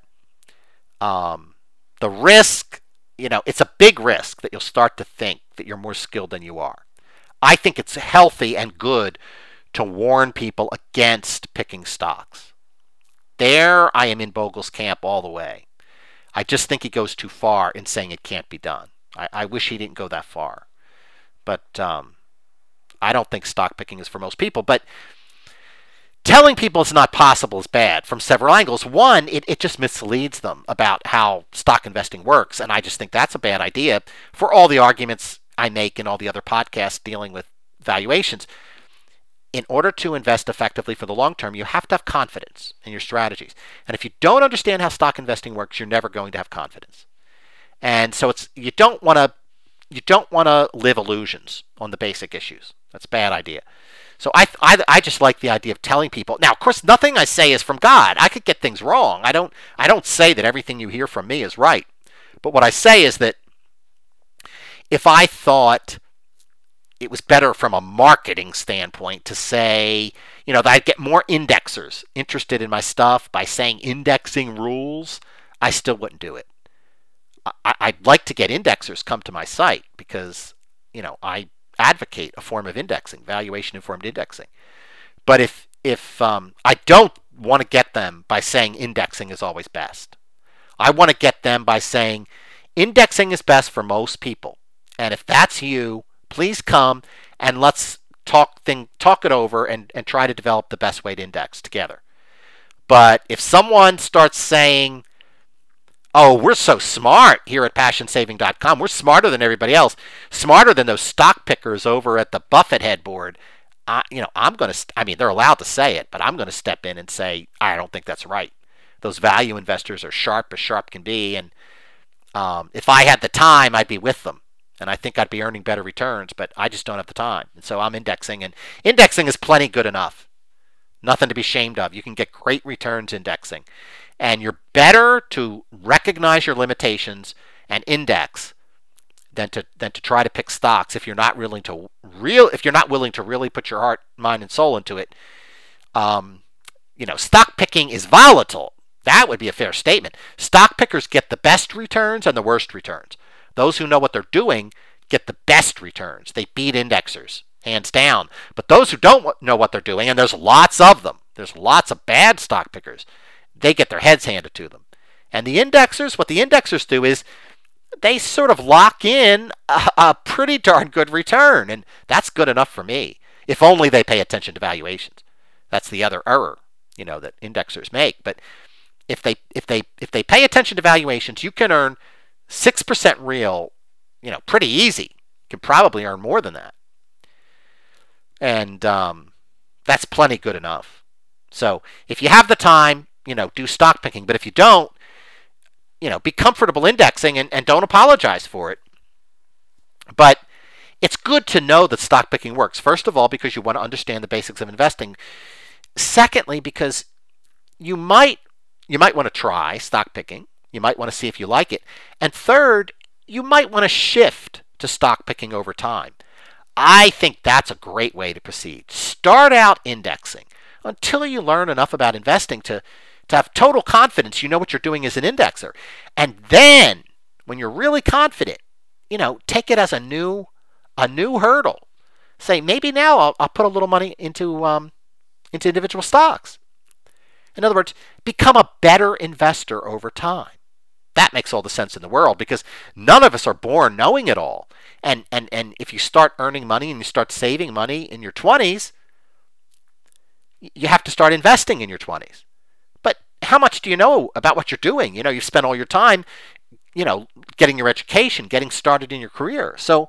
um, the risk, you know, it's a big risk that you'll start to think that you're more skilled than you are. I think it's healthy and good to warn people against picking stocks. There, I am in Bogle's camp all the way. I just think he goes too far in saying it can't be done. I, I wish he didn't go that far. But um, I don't think stock picking is for most people. But telling people it's not possible is bad from several angles. One, it, it just misleads them about how stock investing works. And I just think that's a bad idea for all the arguments I make in all the other podcasts dealing with valuations. In order to invest effectively for the long term, you have to have confidence in your strategies. And if you don't understand how stock investing works, you're never going to have confidence. And so it's you don't want to you don't want to live illusions on the basic issues. That's a bad idea. So I, I I just like the idea of telling people. Now, of course, nothing I say is from God. I could get things wrong. I don't I don't say that everything you hear from me is right. But what I say is that if I thought it was better from a marketing standpoint to say, you know, that I'd get more indexers interested in my stuff by saying indexing rules, I still wouldn't do it. I, I'd like to get indexers come to my site because, you know, I advocate a form of indexing, valuation-informed indexing. But if if um, I don't want to get them by saying indexing is always best. I want to get them by saying indexing is best for most people. And if that's you, please come and let's talk thing talk it over and, and try to develop the best way to index together. But if someone starts saying, oh, we're so smart here at passion saving dot com, we're smarter than everybody else, smarter than those stock pickers over at the Buffett headboard, I, you know, I'm going to, I mean, they're allowed to say it, but I'm going to step in and say, I don't think that's right. Those value investors are sharp as sharp can be. And um, if I had the time, I'd be with them. And I think I'd be earning better returns, but I just don't have the time. And so I'm indexing, and indexing is plenty good enough. Nothing to be ashamed of. You can get great returns indexing. And you're better to recognize your limitations and index than to than to try to pick stocks if you're not willing to real if you're not willing to really put your heart, mind, and soul into it. Um, you know, stock picking is volatile. That would be a fair statement. Stock pickers get the best returns and the worst returns. Those who know what they're doing get the best returns. They beat indexers, hands down. But those who don't know what they're doing, and there's lots of them, there's lots of bad stock pickers, they get their heads handed to them. And the indexers, what the indexers do is they sort of lock in a, a pretty darn good return, and that's good enough for me, if only they pay attention to valuations. That's the other error, you know, that indexers make. But if they if they if they pay attention to valuations, you can earn six percent real, you know, pretty easy. You can probably earn more than that, and um, that's plenty good enough. So if you have the time, you know, do stock picking. But if you don't, you know, be comfortable indexing and, and don't apologize for it. But it's good to know that stock picking works. First of all, because you want to understand the basics of investing. Secondly, because you might you might want to try stock picking. You might want to see if you like it. And third, you might want to shift to stock picking over time. I think that's a great way to proceed. Start out indexing until you learn enough about investing to to have total confidence you know what you're doing as an indexer. And then, when you're really confident, you know, take it as a new a new hurdle. Say, maybe now I'll, I'll put a little money into um, into individual stocks. In other words, become a better investor over time. That makes all the sense in the world, because none of us are born knowing it all. And and and if you start earning money and you start saving money in your twenties, you have to start investing in your twenties. But how much do you know about what you're doing? You know, you've spent all your time, you know, getting your education, getting started in your career. So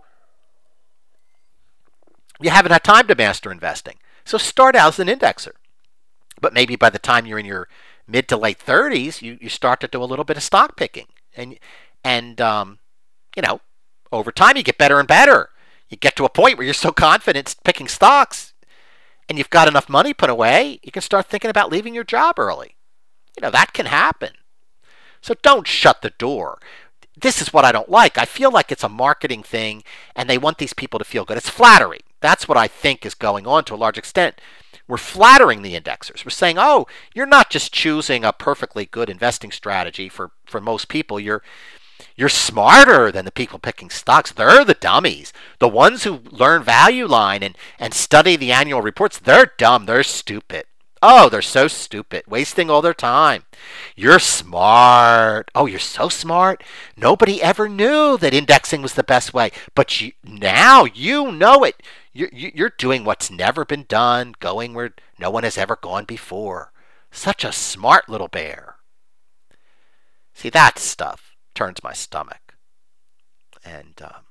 you haven't had time to master investing. So start out as an indexer. But maybe by the time you're in your mid to late thirties, you, you start to do a little bit of stock picking. And, and um, you know, over time you get better and better. You get to a point where you're so confident picking stocks and you've got enough money put away, you can start thinking about leaving your job early. You know, that can happen. So don't shut the door. This is what I don't like. I feel like it's a marketing thing and they want these people to feel good. It's flattery. That's what I think is going on to a large extent. We're flattering the indexers. We're saying, oh, you're not just choosing a perfectly good investing strategy for, for most people. You're you're smarter than the people picking stocks. They're the dummies. The ones who learn Value Line and, and study the annual reports, they're dumb. They're stupid. Oh, they're so stupid, wasting all their time. You're smart. Oh, you're so smart. Nobody ever knew that indexing was the best way. But you, now you know it. You're, you're doing what's never been done, going where no one has ever gone before. Such a smart little bear. See, that stuff turns my stomach. And um,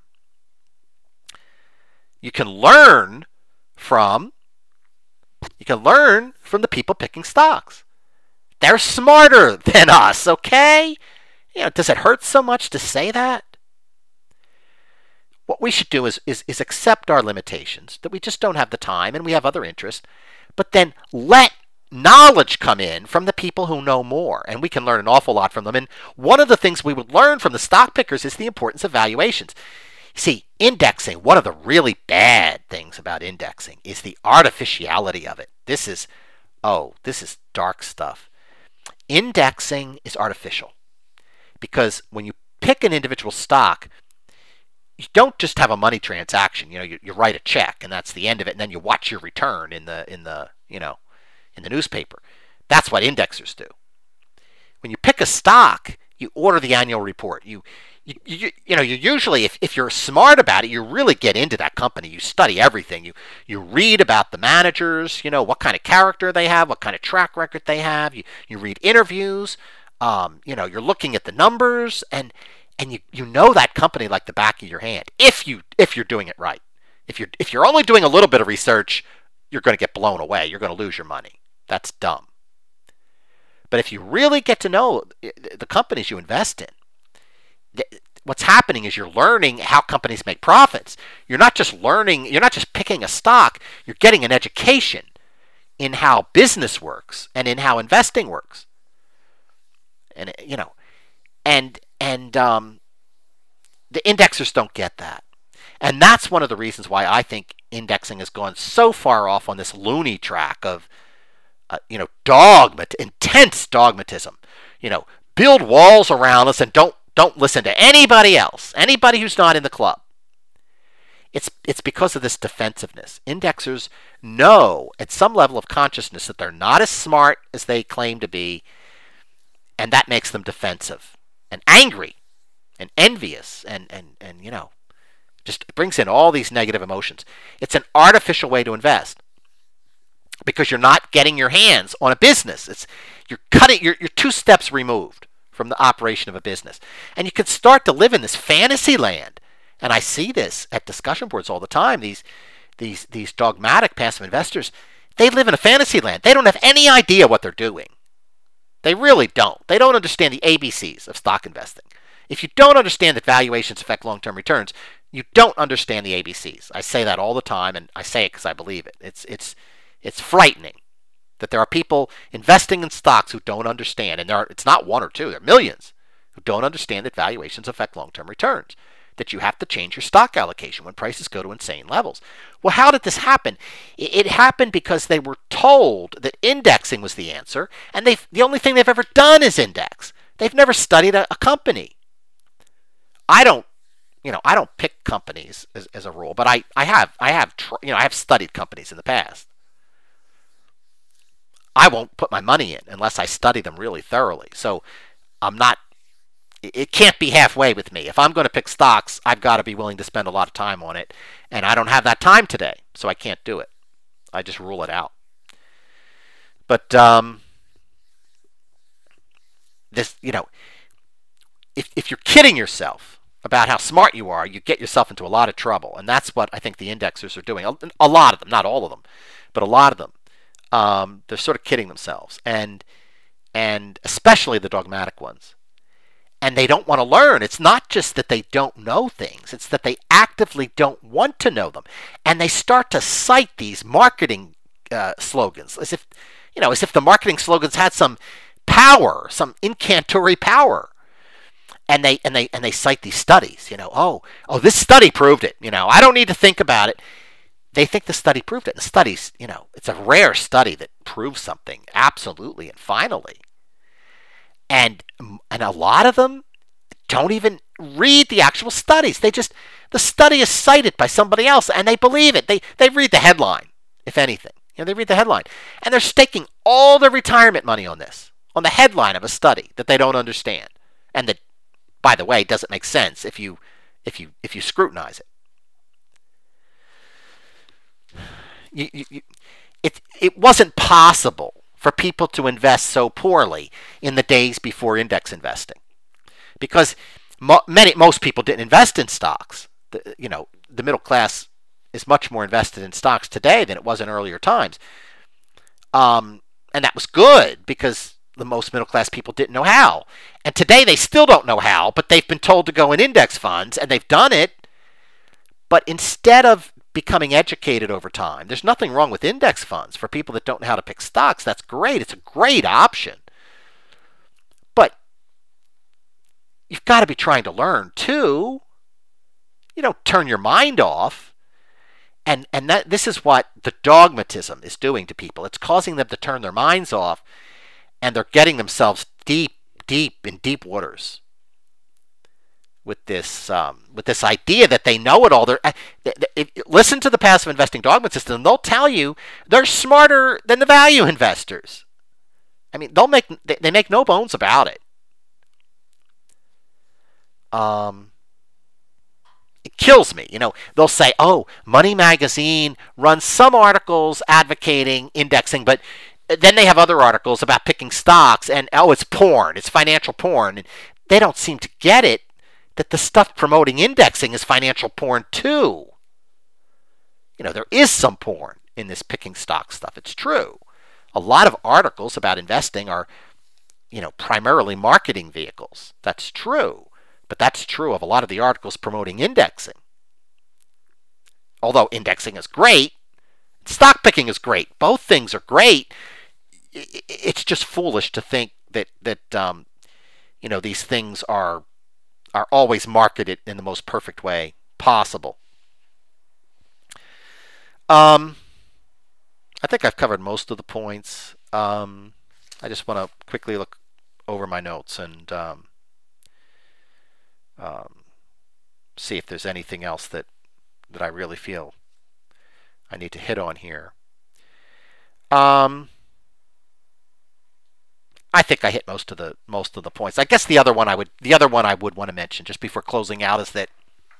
you can learn from you can learn from the people picking stocks. They're smarter than us, okay? You know, does it hurt so much to say that? What we should do is, is, is accept our limitations, that we just don't have the time and we have other interests, but then let knowledge come in from the people who know more, and we can learn an awful lot from them. And one of the things we would learn from the stock pickers is the importance of valuations. See, indexing, one of the really bad things about indexing is the artificiality of it. This is, oh, this is dark stuff. Indexing is artificial because when you pick an individual stock, you don't just have a money transaction. You know, you, you write a check and that's the end of it, and then you watch your return in the in the you know in the newspaper. That's what indexers do. When you pick a stock, you order the annual report. You you you, you know you usually, if, if you're smart about it, you really get into that company. You study everything. You you read about the managers. You know what kind of character they have, what kind of track record they have. You you read interviews. Um, you know, you're looking at the numbers, and and you, you know that company like the back of your hand. If you if you're doing it right. If you're if you're only doing a little bit of research, you're going to get blown away. You're going to lose your money. That's dumb. But if you really get to know the companies you invest in, what's happening is you're learning how companies make profits. You're not just learning, you're not just picking a stock, you're getting an education in how business works and in how investing works. And, you know, and, and um, the indexers don't get that. And that's one of the reasons why I think indexing has gone so far off on this loony track of, uh, you know, dogma, intense dogmatism. You know, build walls around us and don't don't listen to anybody else, anybody who's not in the club. It's it's because of this defensiveness. Indexers know at some level of consciousness that they're not as smart as they claim to be, and that makes them defensive and angry and envious and and and you know. Just brings in all these negative emotions. It's an artificial way to invest because you're not getting your hands on a business. It's you're cutting. You're, you're two steps removed from the operation of a business, and you can start to live in this fantasy land. And I see this at discussion boards all the time. These these these dogmatic passive investors, they live in a fantasy land. They don't have any idea what they're doing. They really don't. They don't understand the A B Cs of stock investing. If you don't understand that valuations affect long-term returns, you don't understand the A B Cs. I say that all the time, and I say it because I believe it. It's it's it's frightening that there are people investing in stocks who don't understand, and there are, it's not one or two, there are millions who don't understand that valuations affect long-term returns, that you have to change your stock allocation when prices go to insane levels. Well, how did this happen? It happened because they were told that indexing was the answer, and they the only thing they've ever done is index. They've never studied a, a company. I don't You know, I don't pick companies as, as a rule, but I, I have, I have, you know, I have studied companies in the past. I won't put my money in unless I study them really thoroughly. So I'm not, it can't be halfway with me. If I'm going to pick stocks, I've got to be willing to spend a lot of time on it. And I don't have that time today, so I can't do it. I just rule it out. But, um, this, you know, if if you're kidding yourself about how smart you are, you get yourself into a lot of trouble. And that's what I think the indexers are doing. A, a lot of them, not all of them, but a lot of them. Um, they're sort of kidding themselves, and and especially the dogmatic ones. And they don't want to learn. It's not just that they don't know things. It's that they actively don't want to know them. And they start to cite these marketing uh, slogans as if, you know, as if the marketing slogans had some power, some incantory power. And they and they and they cite these studies, you know, oh, oh, this study proved it. You know, I don't need to think about it. They think the study proved it. The studies, you know, it's a rare study that proves something absolutely and finally. And and a lot of them don't even read the actual studies. They just the study is cited by somebody else and they believe it. They they read the headline, if anything. You know, they read the headline. And they're staking all their retirement money on this, on the headline of a study that they don't understand. And that, by the way, doesn't make sense if you if you if you scrutinize it. You, you, you, it it wasn't possible for people to invest so poorly in the days before index investing, because mo- many most people didn't invest in stocks. The, you know, the middle class is much more invested in stocks today than it was in earlier times, um, and that was good because the most middle class people didn't know how. And today they still don't know how, but they've been told to go in index funds and they've done it. But instead of becoming educated over time, there's nothing wrong with index funds for people that don't know how to pick stocks. That's great. It's a great option. But you've got to be trying to learn too. You don't turn your mind off. And and that this is what the dogmatism is doing to people. It's causing them to turn their minds off. And they're getting themselves deep, deep in deep waters with this um, with this idea that they know it all. They're, they, they, listen to the passive investing dogma system. They'll tell you they're smarter than the value investors. I mean, they'll make they, they make no bones about it. Um, it kills me. You know, they'll say, "Oh, Money Magazine runs some articles advocating indexing, but." Then they have other articles about picking stocks and, oh, it's porn. It's financial porn. And they don't seem to get it that the stuff promoting indexing is financial porn too. You know, there is some porn in this picking stock stuff. It's true. A lot of articles about investing are, you know, primarily marketing vehicles. That's true. But that's true of a lot of the articles promoting indexing. Although indexing is great, stock picking is great. Both things are great. It's just foolish to think that that um, you know, these things are are always marketed in the most perfect way possible. Um, I think I've covered most of the points. Um, I just want to quickly look over my notes and um, um, see if there's anything else that that I really feel I need to hit on here. Um, I think I hit most of the most of the points. I guess the other one I would the other one I would want to mention just before closing out is that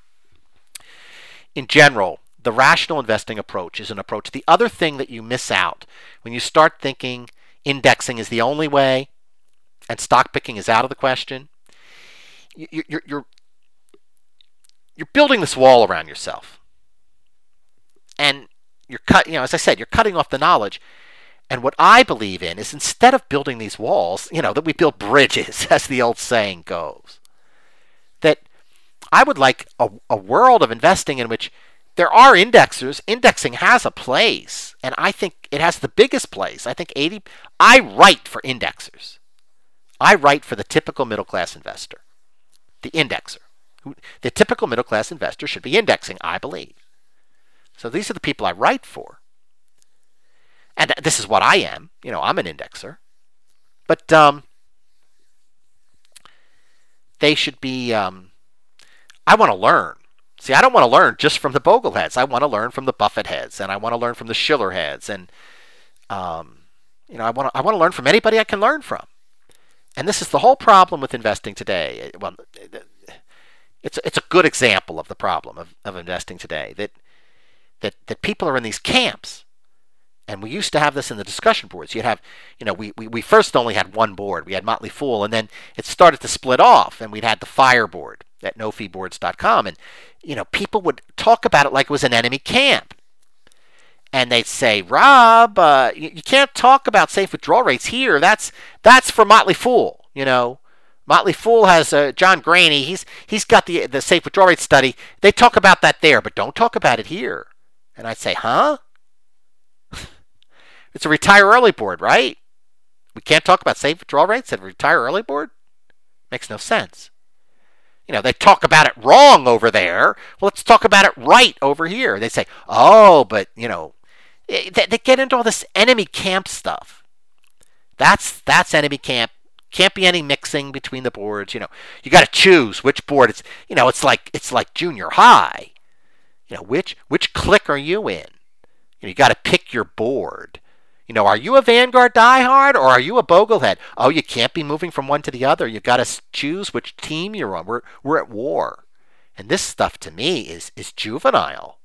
in general, the rational investing approach is an approach. The other thing that you miss out when you start thinking indexing is the only way and stock picking is out of the question, you're you're you're, you're building this wall around yourself, and you're cut. You know, as I said, you're cutting off the knowledge. And what I believe in is instead of building these walls, you know, that we build bridges, as the old saying goes. That I would like a, a world of investing in which there are indexers. Indexing has a place, and I think it has the biggest place. I think eighty. I write for indexers. I write for the typical middle class investor, the indexer. Who, the typical middle class investor should be indexing, I believe. So these are the people I write for. And this is what I am. You know, I'm an indexer. But um, they should be, um, I want to learn. See, I don't want to learn just from the Bogle heads. I want to learn from the Buffett heads, and I want to learn from the Shiller heads. And, um, you know, I want to, I want to learn from anybody I can learn from. And this is the whole problem with investing today. Well, it's, it's a good example of the problem of, of investing today, that, that, that people are in these camps. And we used to have this in the discussion boards. You'd have, you know, we, we, we first only had one board. We had Motley Fool, and then it started to split off, and we'd had the Fire board at no fee boards dot com. And, you know, people would talk about it like it was an enemy camp. And they'd say, Rob, uh, you, you can't talk about safe withdrawal rates here. That's that's for Motley Fool, you know. Motley Fool has uh, John Graney. He's he's got the the safe withdrawal rate study. They talk about that there, but don't talk about it here. And I'd say, huh? It's a retire early board, right? We can't talk about safe withdrawal rates at a retire early board? Makes no sense. You know, they talk about it wrong over there. Well, let's talk about it right over here. They say, oh, but, you know, they, they get into all this enemy camp stuff. That's that's enemy camp. Can't be any mixing between the boards. You know, you got to choose which board. It's, you know, it's like it's like junior high. You know, which which clique are you in? You know, you got to pick your board. You know, are you a Vanguard diehard or are you a Boglehead? Oh, you can't be moving from one to the other. You've got to choose which team you're on. We're we're at war. And this stuff to me is is juvenile.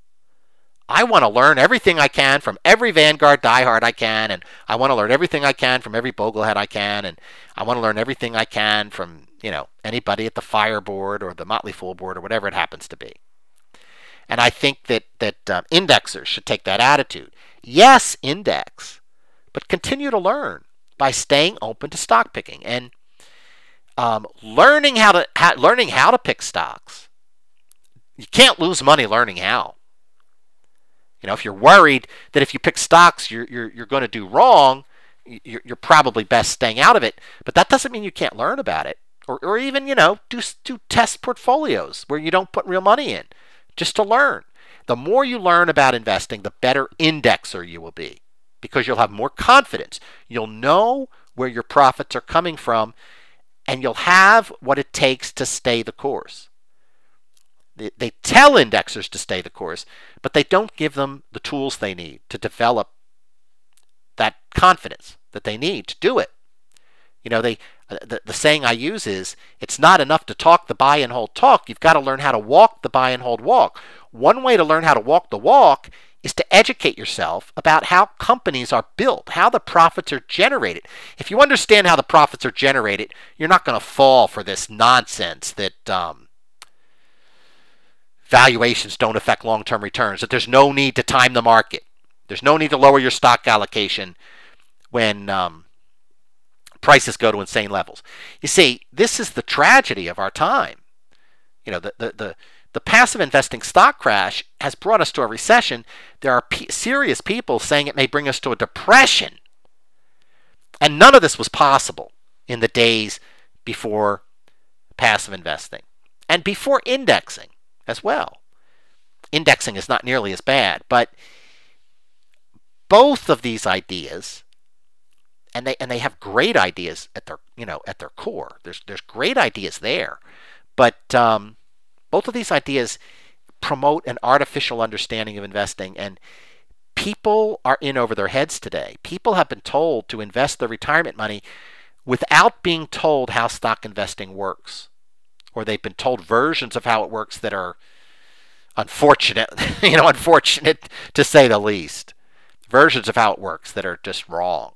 I want to learn everything I can from every Vanguard diehard I can, and I want to learn everything I can from every Boglehead I can, and I want to learn everything I can from, you know, anybody at the Fire board or the Motley Fool board or whatever it happens to be. And I think that that um, indexers should take that attitude. Yes, index, but continue to learn by staying open to stock picking and um, learning how to how, learning how to pick stocks. You can't lose money learning how. You know, if you're worried that if you pick stocks you're you're you're going to do wrong, you're, you're probably best staying out of it. But that doesn't mean you can't learn about it, or or even, you know, do do test portfolios where you don't put real money in, just to learn. The more you learn about investing, the better indexer you will be, because you'll have more confidence. You'll know where your profits are coming from, and you'll have what it takes to stay the course. They, they tell indexers to stay the course, but they don't give them the tools they need to develop that confidence that they need to do it. You know, they the, the saying I use is, it's not enough to talk the buy and hold talk. You've got to learn how to walk the buy and hold walk. One way to learn how to walk the walk is to educate yourself about how companies are built, how the profits are generated. If you understand how the profits are generated, you're not going to fall for this nonsense that um, valuations don't affect long-term returns, that there's no need to time the market. There's no need to lower your stock allocation when um, prices go to insane levels. You see, this is the tragedy of our time. You know, the the the, the passive investing stock crash has brought us to a recession. There are p- serious people saying it may bring us to a depression. And none of this was possible in the days before passive investing and before indexing as well. Indexing is not nearly as bad, but both of these ideas, and they and they have great ideas at their you know at their core. There's there's great ideas there, but um, both of these ideas promote an artificial understanding of investing, and people are in over their heads today. People have been told to invest their retirement money without being told how stock investing works, or they've been told versions of how it works that are unfortunate, you know, unfortunate to say the least. Versions of how it works that are just wrong.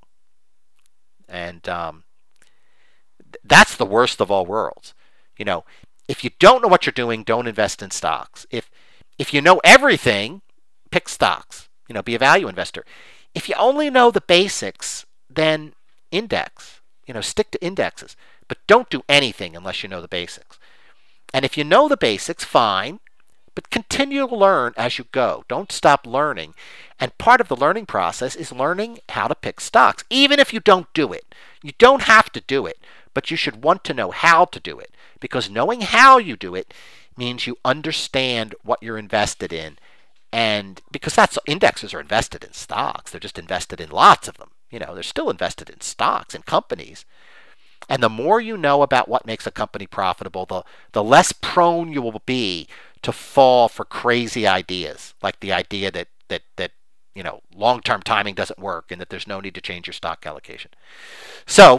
And um, that's the worst of all worlds. You know, if you don't know what you're doing, don't invest in stocks. If if you know everything, pick stocks. You know, be a value investor. If you only know the basics, then index. You know, stick to indexes. But don't do anything unless you know the basics. And if you know the basics, fine. But continue to learn as you go. Don't stop learning. And part of the learning process is learning how to pick stocks, even if you don't do it. You don't have to do it, but you should want to know how to do it, because knowing how you do it means you understand what you're invested in. And because that's indexes are invested in stocks, they're just invested in lots of them. You know, they're still invested in stocks and companies. And the more you know about what makes a company profitable, the, the less prone you will be to fall for crazy ideas, like the idea that that that you know long-term timing doesn't work and that there's no need to change your stock allocation. So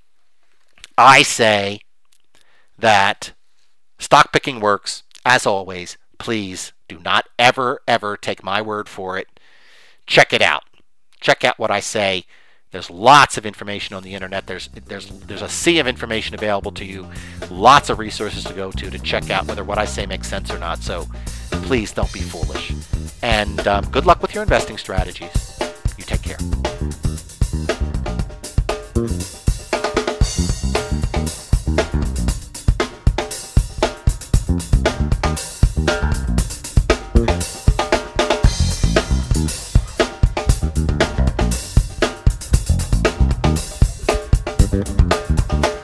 I say that stock picking works. As always, please do not ever, ever take my word for it. Check it out. Check out what I say. There's lots of information on the internet. There's there's there's a sea of information available to you. Lots of resources to go to to check out whether what I say makes sense or not. So please don't be foolish. And um, good luck with your investing strategies. You take care. Thank you.